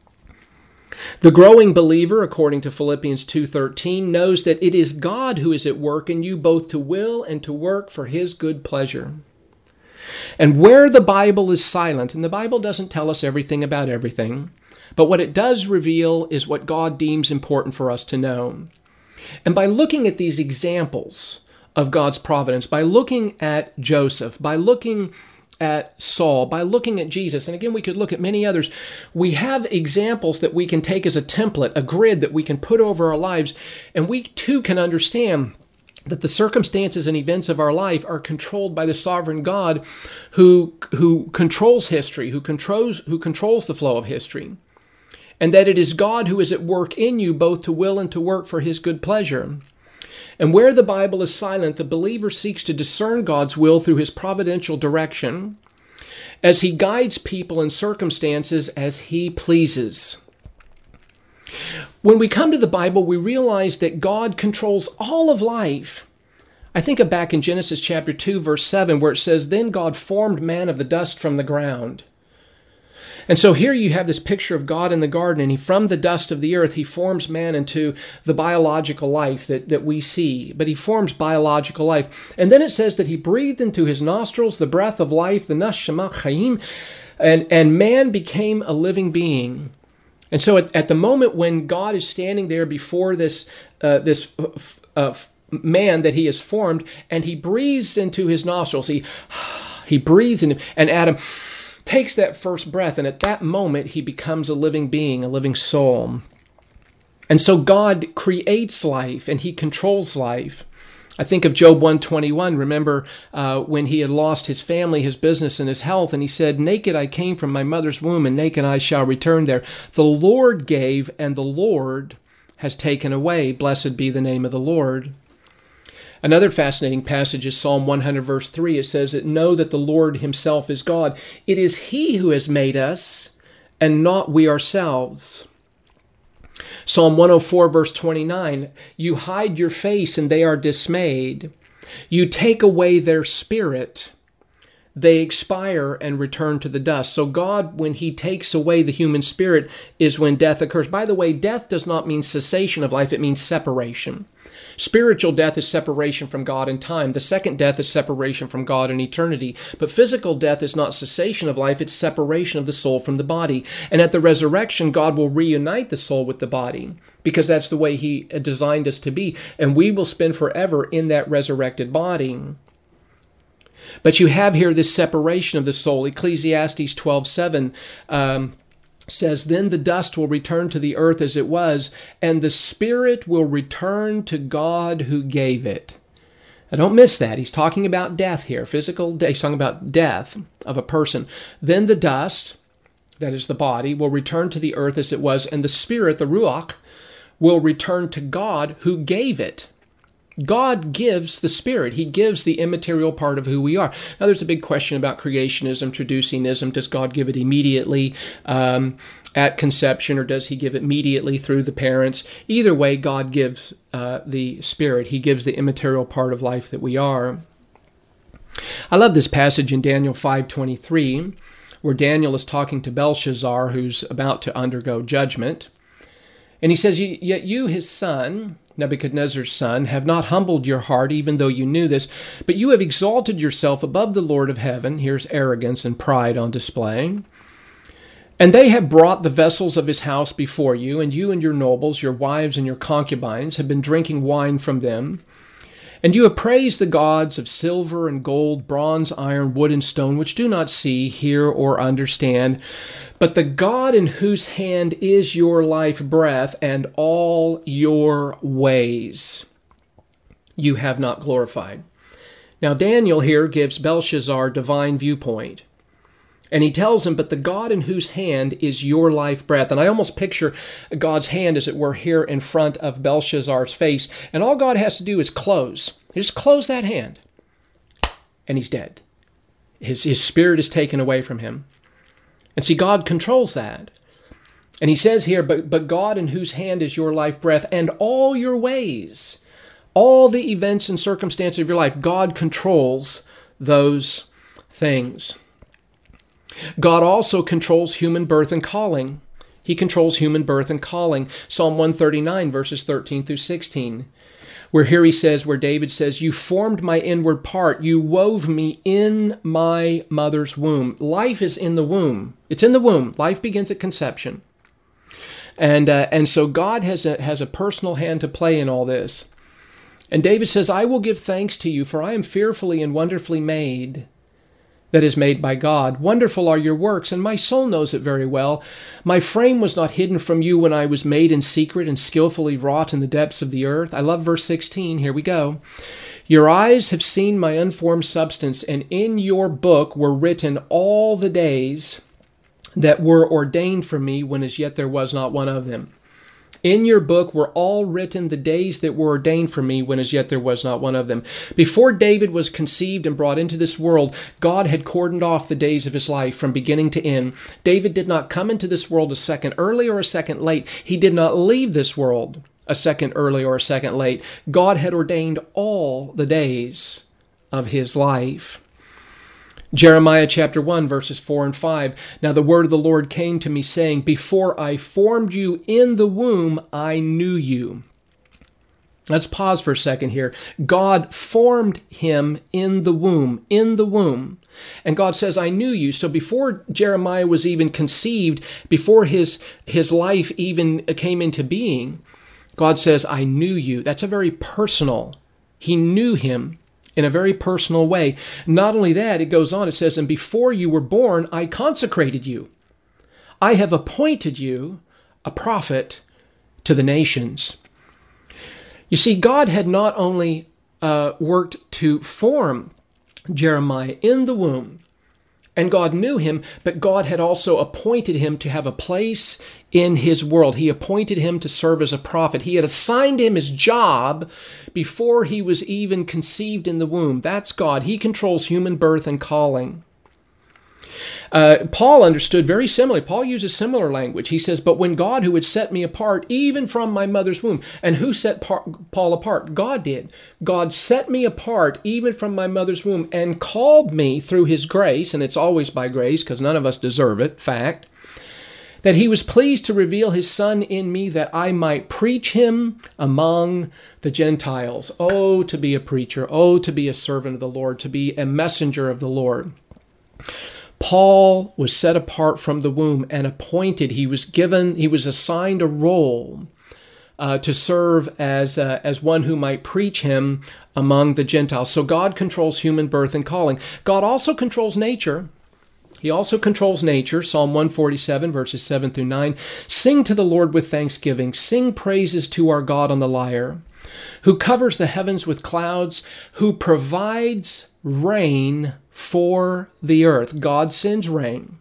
The growing believer, according to Philippians two thirteen, knows that it is God who is at work in you both to will and to work for his good pleasure. And where the Bible is silent, and the Bible doesn't tell us everything about everything, but what it does reveal is what God deems important for us to know. And by looking at these examples of God's providence, by looking at Joseph, by looking at Saul, by looking at Jesus, and again, we could look at many others, we have examples that we can take as a template, a grid that we can put over our lives, and we too can understand that the circumstances and events of our life are controlled by the sovereign God who, who controls history, who controls, who controls the flow of history. And that it is God who is at work in you both to will and to work for his good pleasure. And where the Bible is silent, the believer seeks to discern God's will through his providential direction as he guides people and circumstances as he pleases. When we come to the Bible, we realize that God controls all of life. I think of back in Genesis chapter two, verse seven, where it says, "Then God formed man of the dust from the ground." And so here you have this picture of God in the garden, and he, from the dust of the earth, he forms man into the biological life that, that we see. But he forms biological life. And then it says that he breathed into his nostrils the breath of life, the neshama chaim, and, and man became a living being. And so at, at the moment when God is standing there before this, uh, this uh, man that he has formed, and he breathes into his nostrils, he, he breathes in, and Adam takes that first breath, and at that moment he becomes a living being, a living soul. And so God creates life, and he controls life. I think of Job one twenty-one. Remember uh, when he had lost his family, his business, and his health, and he said, "Naked I came from my mother's womb, and naked I shall return there. The Lord gave, and the Lord has taken away. Blessed be the name of the Lord." Another fascinating passage is Psalm one hundred, verse three. It says, "Know that the Lord himself is God. It is he who has made us, and not we ourselves." Psalm one oh four, verse twenty-nine, "You hide your face, and they are dismayed. You take away their spirit. They expire and return to the dust." So God, when he takes away the human spirit, is when death occurs. By the way, death does not mean cessation of life. It means separation. Spiritual death is separation from God in time. The second death is separation from God in eternity. But physical death is not cessation of life. It's separation of the soul from the body. And at the resurrection, God will reunite the soul with the body, because that's the way he designed us to be. And we will spend forever in that resurrected body. But you have here this separation of the soul. Ecclesiastes twelve seven um, says, "Then the dust will return to the earth as it was, and the spirit will return to God who gave it." Now don't miss that. He's talking about death here, physical death. He's talking about death of a person. "Then the dust," that is the body, "will return to the earth as it was, and the spirit," the ruach, "will return to God who gave it." God gives the spirit. He gives the immaterial part of who we are. Now, there's a big question about creationism, traducianism. Does God give it immediately um, at conception, or does he give it immediately through the parents? Either way, God gives uh, the spirit. He gives the immaterial part of life that we are. I love this passage in Daniel five twenty-three, where Daniel is talking to Belshazzar, who's about to undergo judgment. And he says, yet you, his son, Nebuchadnezzar's son, have not humbled your heart, even though you knew this, but you have exalted yourself above the Lord of heaven. Here's arrogance and pride on display. And they have brought the vessels of his house before you, and you and your nobles, your wives and your concubines, have been drinking wine from them. And you have praised the gods of silver and gold, bronze, iron, wood, and stone, which do not see, hear, or understand. But the God in whose hand is your life breath and all your ways you have not glorified. Now Daniel here gives Belshazzar divine viewpoint. And he tells him, but the God in whose hand is your life breath. And I almost picture God's hand, as it were, here in front of Belshazzar's face. And all God has to do is close. Just close that hand. And he's dead. His, his spirit is taken away from him. And see, God controls that. And he says here, but, but God in whose hand is your life breath and all your ways, all the events and circumstances of your life, God controls those things. God also controls human birth and calling. He controls human birth and calling. Psalm one thirty-nine, verses thirteen through sixteen, where here he says, where David says, you formed my inward part. You wove me in my mother's womb. Life is in the womb. It's in the womb. Life begins at conception. And uh, and so God has a, has a personal hand to play in all this. And David says, I will give thanks to you, for I am fearfully and wonderfully made. That is made by God. Wonderful are your works, and my soul knows it very well. My frame was not hidden from you when I was made in secret and skillfully wrought in the depths of the earth. I love verse sixteen. Here we go. Your eyes have seen my unformed substance, and in your book were written all the days that were ordained for me, when as yet there was not one of them. In your book were all written the days that were ordained for me, when as yet there was not one of them. Before David was conceived and brought into this world, God had cordoned off the days of his life from beginning to end. David did not come into this world a second early or a second late. He did not leave this world a second early or a second late. God had ordained all the days of his life. Jeremiah chapter one, verses four and five. Now the word of the Lord came to me, saying, before I formed you in the womb, I knew you. Let's pause for a second here. God formed him in the womb, in the womb. And God says, I knew you. So before Jeremiah was even conceived, before his, his life even came into being, God says, I knew you. That's a very personal. He knew him in a very personal way. Not only that, it goes on, it says, and before you were born, I consecrated you. I have appointed you a prophet to the nations. You see, God had not only uh, worked to form Jeremiah in the womb, and God knew him, but God had also appointed him to have a place in his world. He appointed him to serve as a prophet. He had assigned him his job before he was even conceived in the womb. That's God. He controls human birth and calling. Uh, Paul understood very similarly. Paul uses similar language. He says, but when God, who had set me apart even from my mother's womb, and who set par- Paul apart? God did. God set me apart even from my mother's womb and called me through his grace, and it's always by grace because none of us deserve it, fact, that he was pleased to reveal his Son in me that I might preach him among the Gentiles. Oh, to be a preacher. Oh, to be a servant of the Lord, to be a messenger of the Lord. Paul was set apart from the womb and appointed. He was given, he was assigned a role uh, to serve as, uh, as one who might preach him among the Gentiles. So God controls human birth and calling. God also controls nature. He also controls nature. Psalm one forty-seven, verses seven through nine. Sing to the Lord with thanksgiving. Sing praises to our God on the lyre, who covers the heavens with clouds, who provides rain for the earth. God sends rain.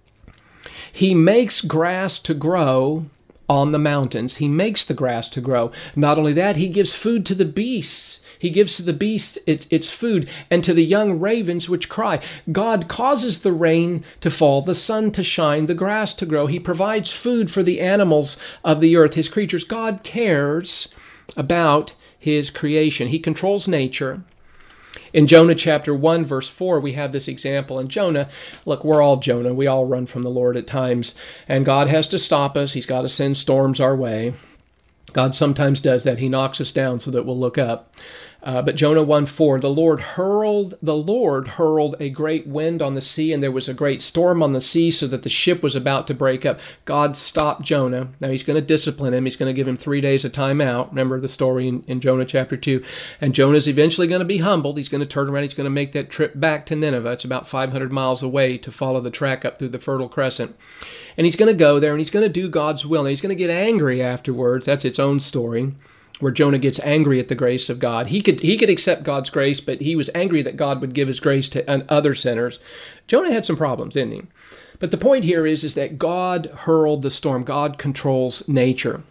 He makes grass to grow on the mountains. He makes the grass to grow. Not only that, he gives food to the beasts. He gives to the beast it, its food, and to the young ravens which cry. God causes the rain to fall, the sun to shine, the grass to grow. He provides food for the animals of the earth, his creatures. God cares about his creation. He controls nature. In Jonah chapter one, verse four, we have this example. And Jonah, look, we're all Jonah. We all run from the Lord at times. And God has to stop us. He's got to send storms our way. God sometimes does that. He knocks us down so that we'll look up. Uh, but Jonah one four, the Lord hurled, the Lord hurled a great wind on the sea, and there was a great storm on the sea so that the ship was about to break up. God stopped Jonah. Now he's going to discipline him. He's going to give him three days of time out. Remember the story in, in Jonah chapter two. And Jonah's eventually going to be humbled. He's going to turn around. He's going to make that trip back to Nineveh. It's about five hundred miles away to follow the track up through the Fertile Crescent. And he's going to go there and he's going to do God's will. And he's going to get angry afterwards. That's its own story, where Jonah gets angry at the grace of God. He could he could accept God's grace, but he was angry that God would give his grace to other sinners. Jonah had some problems, didn't he? But the point here is, is that God hurled the storm. God controls nature.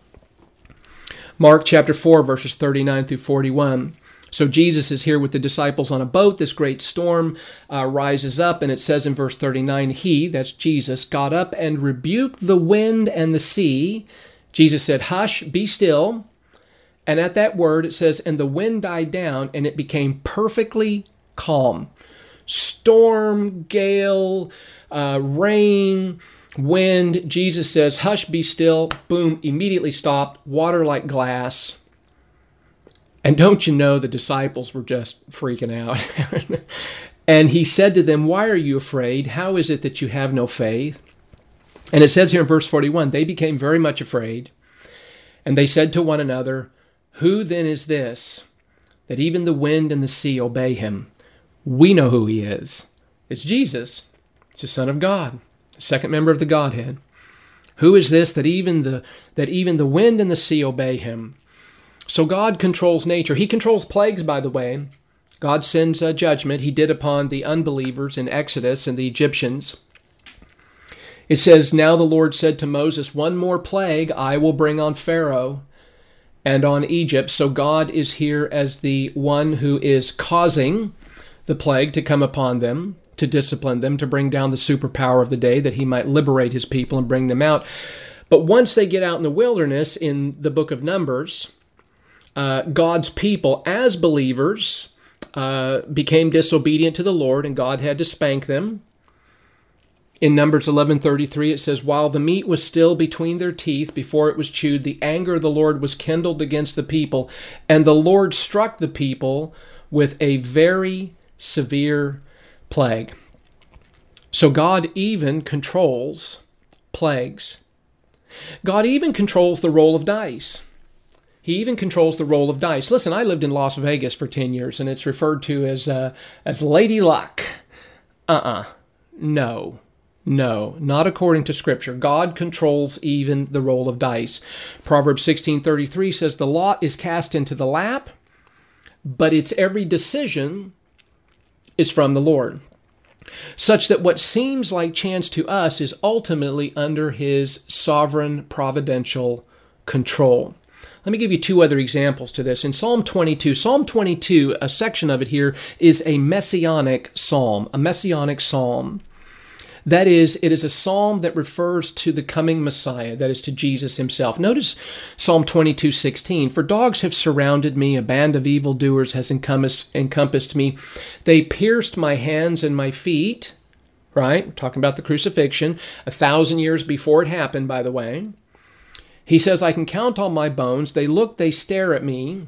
Mark chapter four, verses thirty-nine through forty-one. So Jesus is here with the disciples on a boat. This great storm uh, rises up, and it says in verse thirty-nine, he, that's Jesus, got up and rebuked the wind and the sea. Jesus said, hush, be still. And at that word, it says, and the wind died down, and it became perfectly calm. Storm, gale, uh, rain, wind. Jesus says, hush, be still. Boom, immediately stopped. Water like glass. And don't you know, the disciples were just freaking out. And he said to them, why are you afraid? How is it that you have no faith? And it says here in verse forty-one, they became very much afraid. And they said to one another, who then is this, that even the wind and the sea obey him? We know who he is. It's Jesus. It's the Son of God, the second member of the Godhead. Who is this that even the that even the wind and the sea obey him? So God controls nature. He controls plagues, by the way. God sends a judgment. He did upon the unbelievers in Exodus and the Egyptians. It says, now the Lord said to Moses, one more plague I will bring on Pharaoh and on Egypt. So God is here as the one who is causing the plague to come upon them, to discipline them, to bring down the superpower of the day, that he might liberate his people and bring them out. But once they get out in the wilderness, in the book of Numbers, uh, God's people, as believers, uh, became disobedient to the Lord, and God had to spank them. In Numbers eleven thirty-three, it says, while the meat was still between their teeth before it was chewed, the anger of the Lord was kindled against the people, and the Lord struck the people with a very severe plague. So God even controls plagues. God even controls the roll of dice. He even controls the roll of dice. Listen, I lived in Las Vegas for ten years, and it's referred to as uh, as Lady Luck. Uh-uh. No. No, not according to Scripture. God controls even the roll of dice. Proverbs sixteen thirty-three says, the lot is cast into the lap, but its every decision is from the Lord, such that what seems like chance to us is ultimately under his sovereign providential control. Let me give you two other examples to this. In Psalm twenty-two, Psalm twenty-two, a section of it here, is a messianic psalm, a messianic psalm. That is, it is a psalm that refers to the coming Messiah, that is, to Jesus himself. Notice Psalm twenty-two sixteen, for dogs have surrounded me, a band of evildoers has encompassed, encompassed me. They pierced my hands and my feet, right? We're talking about the crucifixion, a thousand years before it happened, by the way. He says, I can count all my bones. They look, they stare at me.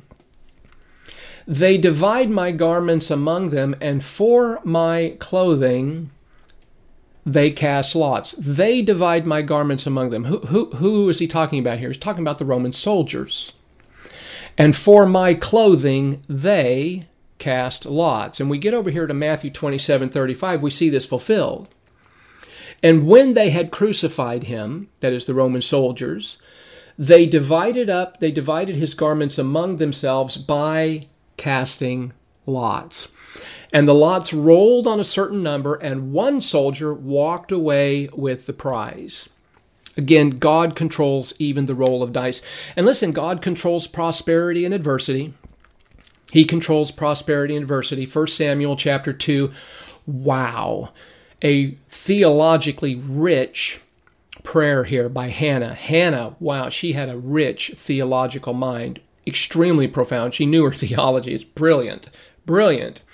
They divide my garments among them, and for my clothing they cast lots. They divide my garments among them. Who, who, who is he talking about here? He's talking about the Roman soldiers. And for my clothing, they cast lots. And we get over here to Matthew twenty-seven thirty-five, we see this fulfilled. And when they had crucified him, that is the Roman soldiers, they divided up, they divided his garments among themselves by casting lots. And the lots rolled on a certain number, and one soldier walked away with the prize. Again, God controls even the roll of dice. And listen, God controls prosperity and adversity. He controls prosperity and adversity. First Samuel chapter two, wow. A theologically rich prayer here by Hannah. Hannah, wow, she had a rich theological mind, extremely profound. She knew her theology. It's brilliant, brilliant.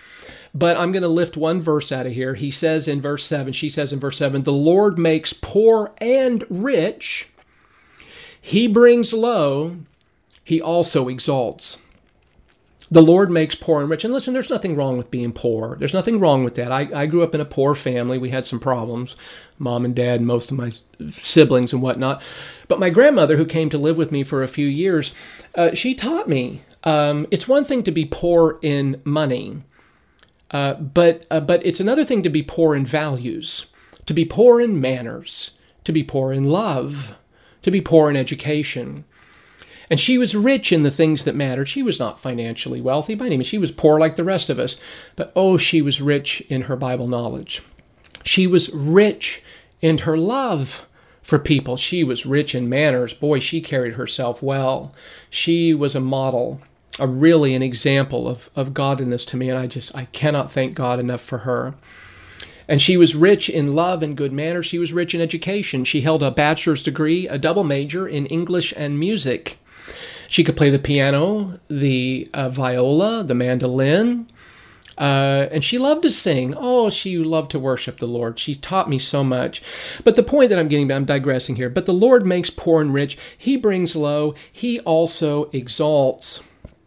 But I'm going to lift one verse out of here. He says in verse seven, she says in verse seven, the Lord makes poor and rich. He brings low. He also exalts. The Lord makes poor and rich. And listen, there's nothing wrong with being poor. There's nothing wrong with that. I, I grew up in a poor family. We had some problems, mom and dad, and most of my siblings and whatnot. But my grandmother, who came to live with me for a few years, uh, she taught me um, it's one thing to be poor in money, uh, but uh, but it's another thing to be poor in values, to be poor in manners, to be poor in love, to be poor in education. And she was rich in the things that mattered. She was not financially wealthy by any means. She was poor like the rest of us. But oh, she was rich in her Bible knowledge. She was rich in her love for people. She was rich in manners. Boy, she carried herself well. She was a model, a really an example of, of godliness to me. And I just, I cannot thank God enough for her. And she was rich in love and good manners. She was rich in education. She held a bachelor's degree, a double major in English and music. She could play the piano, the uh, viola, the mandolin, uh, and she loved to sing. Oh, she loved to worship the Lord. She taught me so much. But the point that I'm getting, I'm digressing here, but the Lord makes poor and rich. He brings low. He also exalts.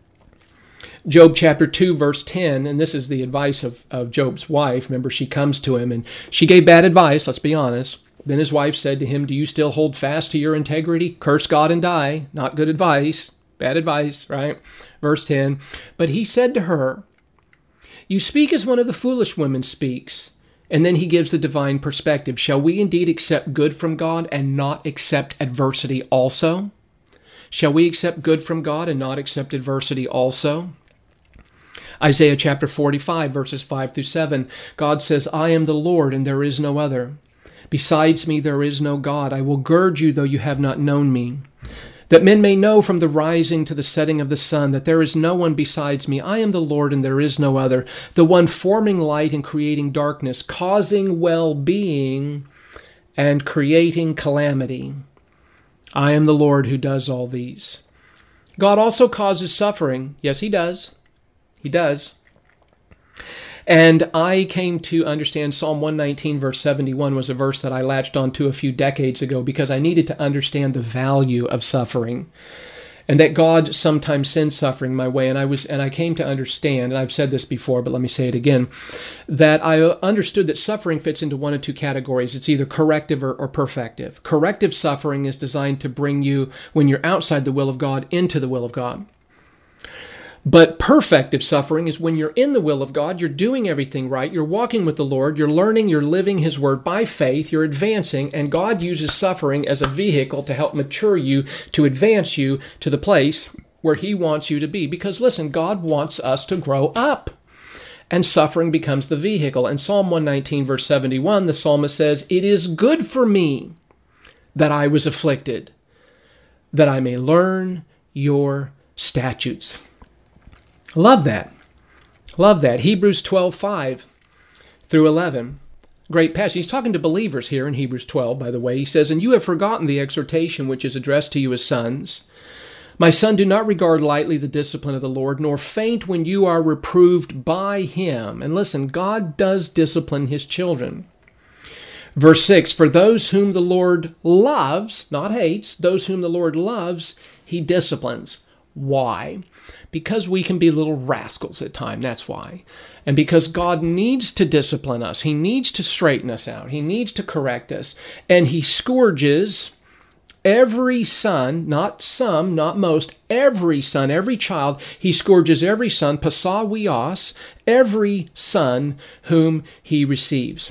Job chapter two, verse ten, and this is the advice of, of Job's wife. Remember, she comes to him, and she gave bad advice, let's be honest. Then his wife said to him, do you still hold fast to your integrity? Curse God and die. Not good advice. Bad advice, right? Verse ten. But he said to her, you speak as one of the foolish women speaks. And then he gives the divine perspective. Shall we indeed accept good from God and not accept adversity also? Shall we accept good from God and not accept adversity also? Isaiah chapter forty-five, verses five through seven. God says, I am the Lord and there is no other. Besides me there is no God. I will gird you, though you have not known me. That men may know from the rising to the setting of the sun that there is no one besides me. I am the Lord and there is no other. The one forming light and creating darkness, causing well-being and creating calamity. I am the Lord who does all these. God also causes suffering. Yes, he does. He does. And I came to understand Psalm one nineteen, verse seventy-one was a verse that I latched onto a few decades ago because I needed to understand the value of suffering and that God sometimes sends suffering my way. And I was, and I came to understand, and I've said this before, but let me say it again, that I understood that suffering fits into one of two categories. It's either corrective or, or perfective. Corrective suffering is designed to bring you, when you're outside the will of God, into the will of God. But perfective suffering is when you're in the will of God, you're doing everything right, you're walking with the Lord, you're learning, you're living His Word by faith, you're advancing, and God uses suffering as a vehicle to help mature you, to advance you to the place where He wants you to be. Because listen, God wants us to grow up, and suffering becomes the vehicle. In Psalm one nineteen, verse seventy-one, the psalmist says, it is good for me that I was afflicted, that I may learn your statutes. Love that. Love that. Hebrews twelve, five through eleven. Great passage. He's talking to believers here in Hebrews twelve, by the way. He says, and you have forgotten the exhortation which is addressed to you as sons. My son, do not regard lightly the discipline of the Lord, nor faint when you are reproved by Him. And listen, God does discipline His children. Verse six, for those whom the Lord loves, not hates, those whom the Lord loves, He disciplines. Why? Because we can be little rascals at times, that's why. And because God needs to discipline us. He needs to straighten us out. He needs to correct us. And He scourges every son, not some, not most, every son, every child. He scourges every son, pasawios, every son whom He receives.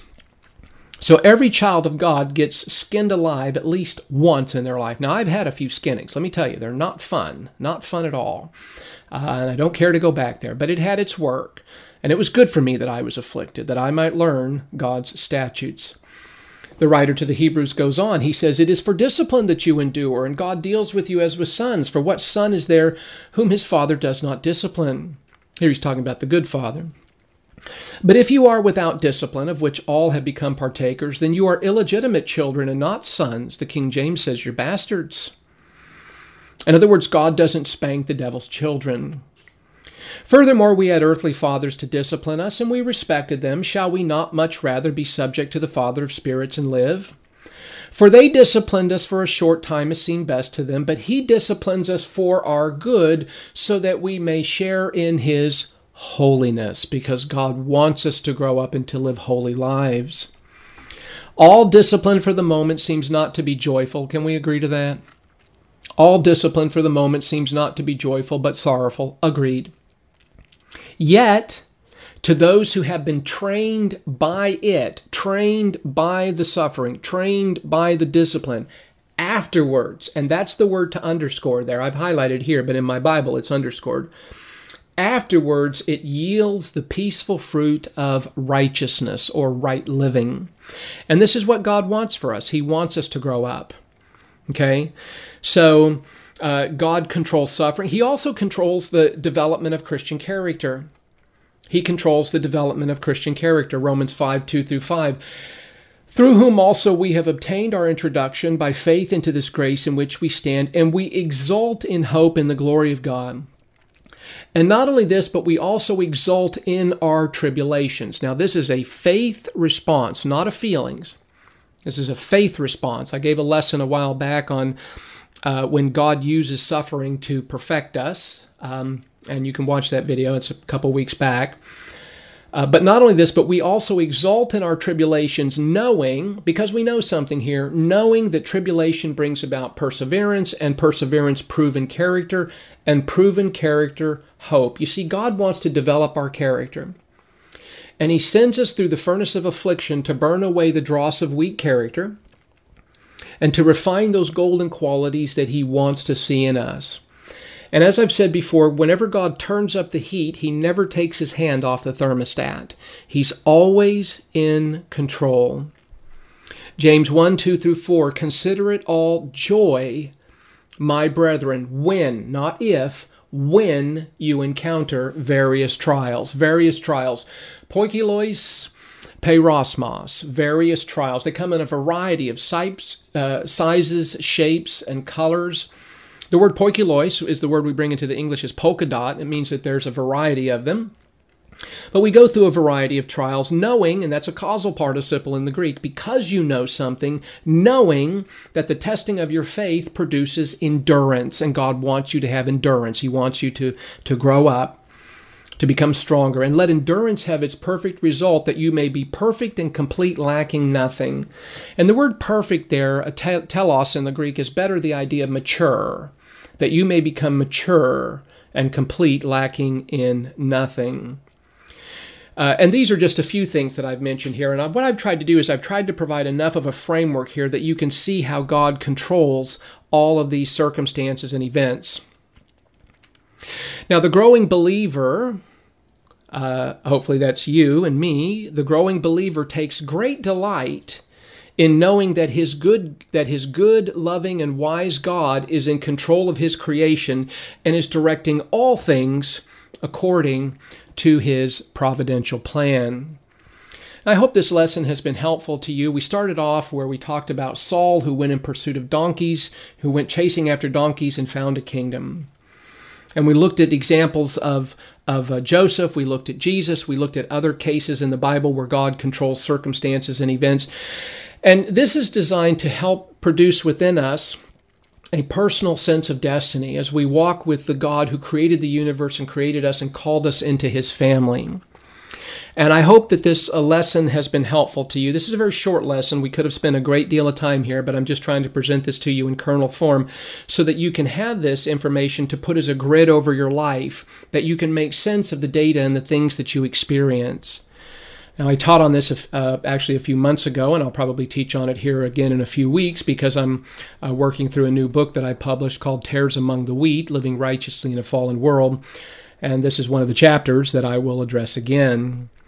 So every child of God gets skinned alive at least once in their life. Now, I've had a few skinnings. Let me tell you, they're not fun. Not fun at all. Uh, and I don't care to go back there. But it had its work. And it was good for me that I was afflicted, that I might learn God's statutes. The writer to the Hebrews goes on. He says, it is for discipline that you endure, and God deals with you as with sons. For what son is there whom his father does not discipline? Here he's talking about the good father. But if you are without discipline, of which all have become partakers, then you are illegitimate children and not sons. The King James says you're bastards. In other words, God doesn't spank the devil's children. Furthermore, we had earthly fathers to discipline us, and we respected them. Shall we not much rather be subject to the Father of spirits and live? For they disciplined us for a short time as seemed best to them, but he disciplines us for our good, so that we may share in his holiness, because God wants us to grow up and to live holy lives. All discipline for the moment seems not to be joyful. Can we agree to that? All discipline for the moment seems not to be joyful, but sorrowful. Agreed. Yet, to those who have been trained by it, trained by the suffering, trained by the discipline, afterwards, and that's the word to underscore there. I've highlighted here, but in my Bible it's underscored. Afterwards, it yields the peaceful fruit of righteousness or right living. And this is what God wants for us. He wants us to grow up. Okay? So, uh, God controls suffering. He also controls the development of Christian character. He controls the development of Christian character. Romans five, two through five. Through whom also we have obtained our introduction by faith into this grace in which we stand, and we exult in hope in the glory of God. And not only this, but we also exult in our tribulations. Now, this is a faith response, not a feelings. This is a faith response. I gave a lesson a while back on uh, when God uses suffering to perfect us. Um, and you can watch that video. It's a couple weeks back. Uh, but not only this, but we also exult in our tribulations, knowing, because we know something here, knowing that tribulation brings about perseverance, and perseverance proven character, and proven character hope. You see, God wants to develop our character. And he sends us through the furnace of affliction to burn away the dross of weak character and to refine those golden qualities that he wants to see in us. And as I've said before, whenever God turns up the heat, he never takes his hand off the thermostat. He's always in control. James one, two through four, consider it all joy, my brethren, when, not if, when you encounter various trials. Various trials. Poikilois, peirasmos, various trials. They come in a variety of sizes, uh, sizes, shapes, and colors. The word poikilois is the word we bring into the English as polka dot. It means that there's a variety of them. But we go through a variety of trials knowing, and that's a causal participle in the Greek, because you know something, knowing that the testing of your faith produces endurance, and God wants you to have endurance. He wants you to, to grow up, to become stronger, and let endurance have its perfect result, that you may be perfect and complete, lacking nothing. And the word perfect there, te- telos in the Greek, is better the idea of mature, that you may become mature and complete, lacking in nothing. Uh, and these are just a few things that I've mentioned here. And I, what I've tried to do is I've tried to provide enough of a framework here that you can see how God controls all of these circumstances and events. Now, the growing believer, uh, hopefully that's you and me, the growing believer takes great delight in knowing that his good, that his good, loving, and wise God is in control of his creation and is directing all things according to his providential plan. I hope this lesson has been helpful to you. We started off where we talked about Saul, who went in pursuit of donkeys, who went chasing after donkeys and found a kingdom. And we looked at examples of, of uh, Joseph. We looked at Jesus. We looked at other cases in the Bible where God controls circumstances and events. And this is designed to help produce within us a personal sense of destiny as we walk with the God who created the universe and created us and called us into his family. And I hope that this uh, lesson has been helpful to you. This is a very short lesson. We could have spent a great deal of time here, but I'm just trying to present this to you in kernel form so that you can have this information to put as a grid over your life, that you can make sense of the data and the things that you experience. Now, I taught on this uh, actually a few months ago, and I'll probably teach on it here again in a few weeks because I'm uh, working through a new book that I published called Tares Among the Wheat, Living Righteously in a Fallen World. And this is one of the chapters that I will address again.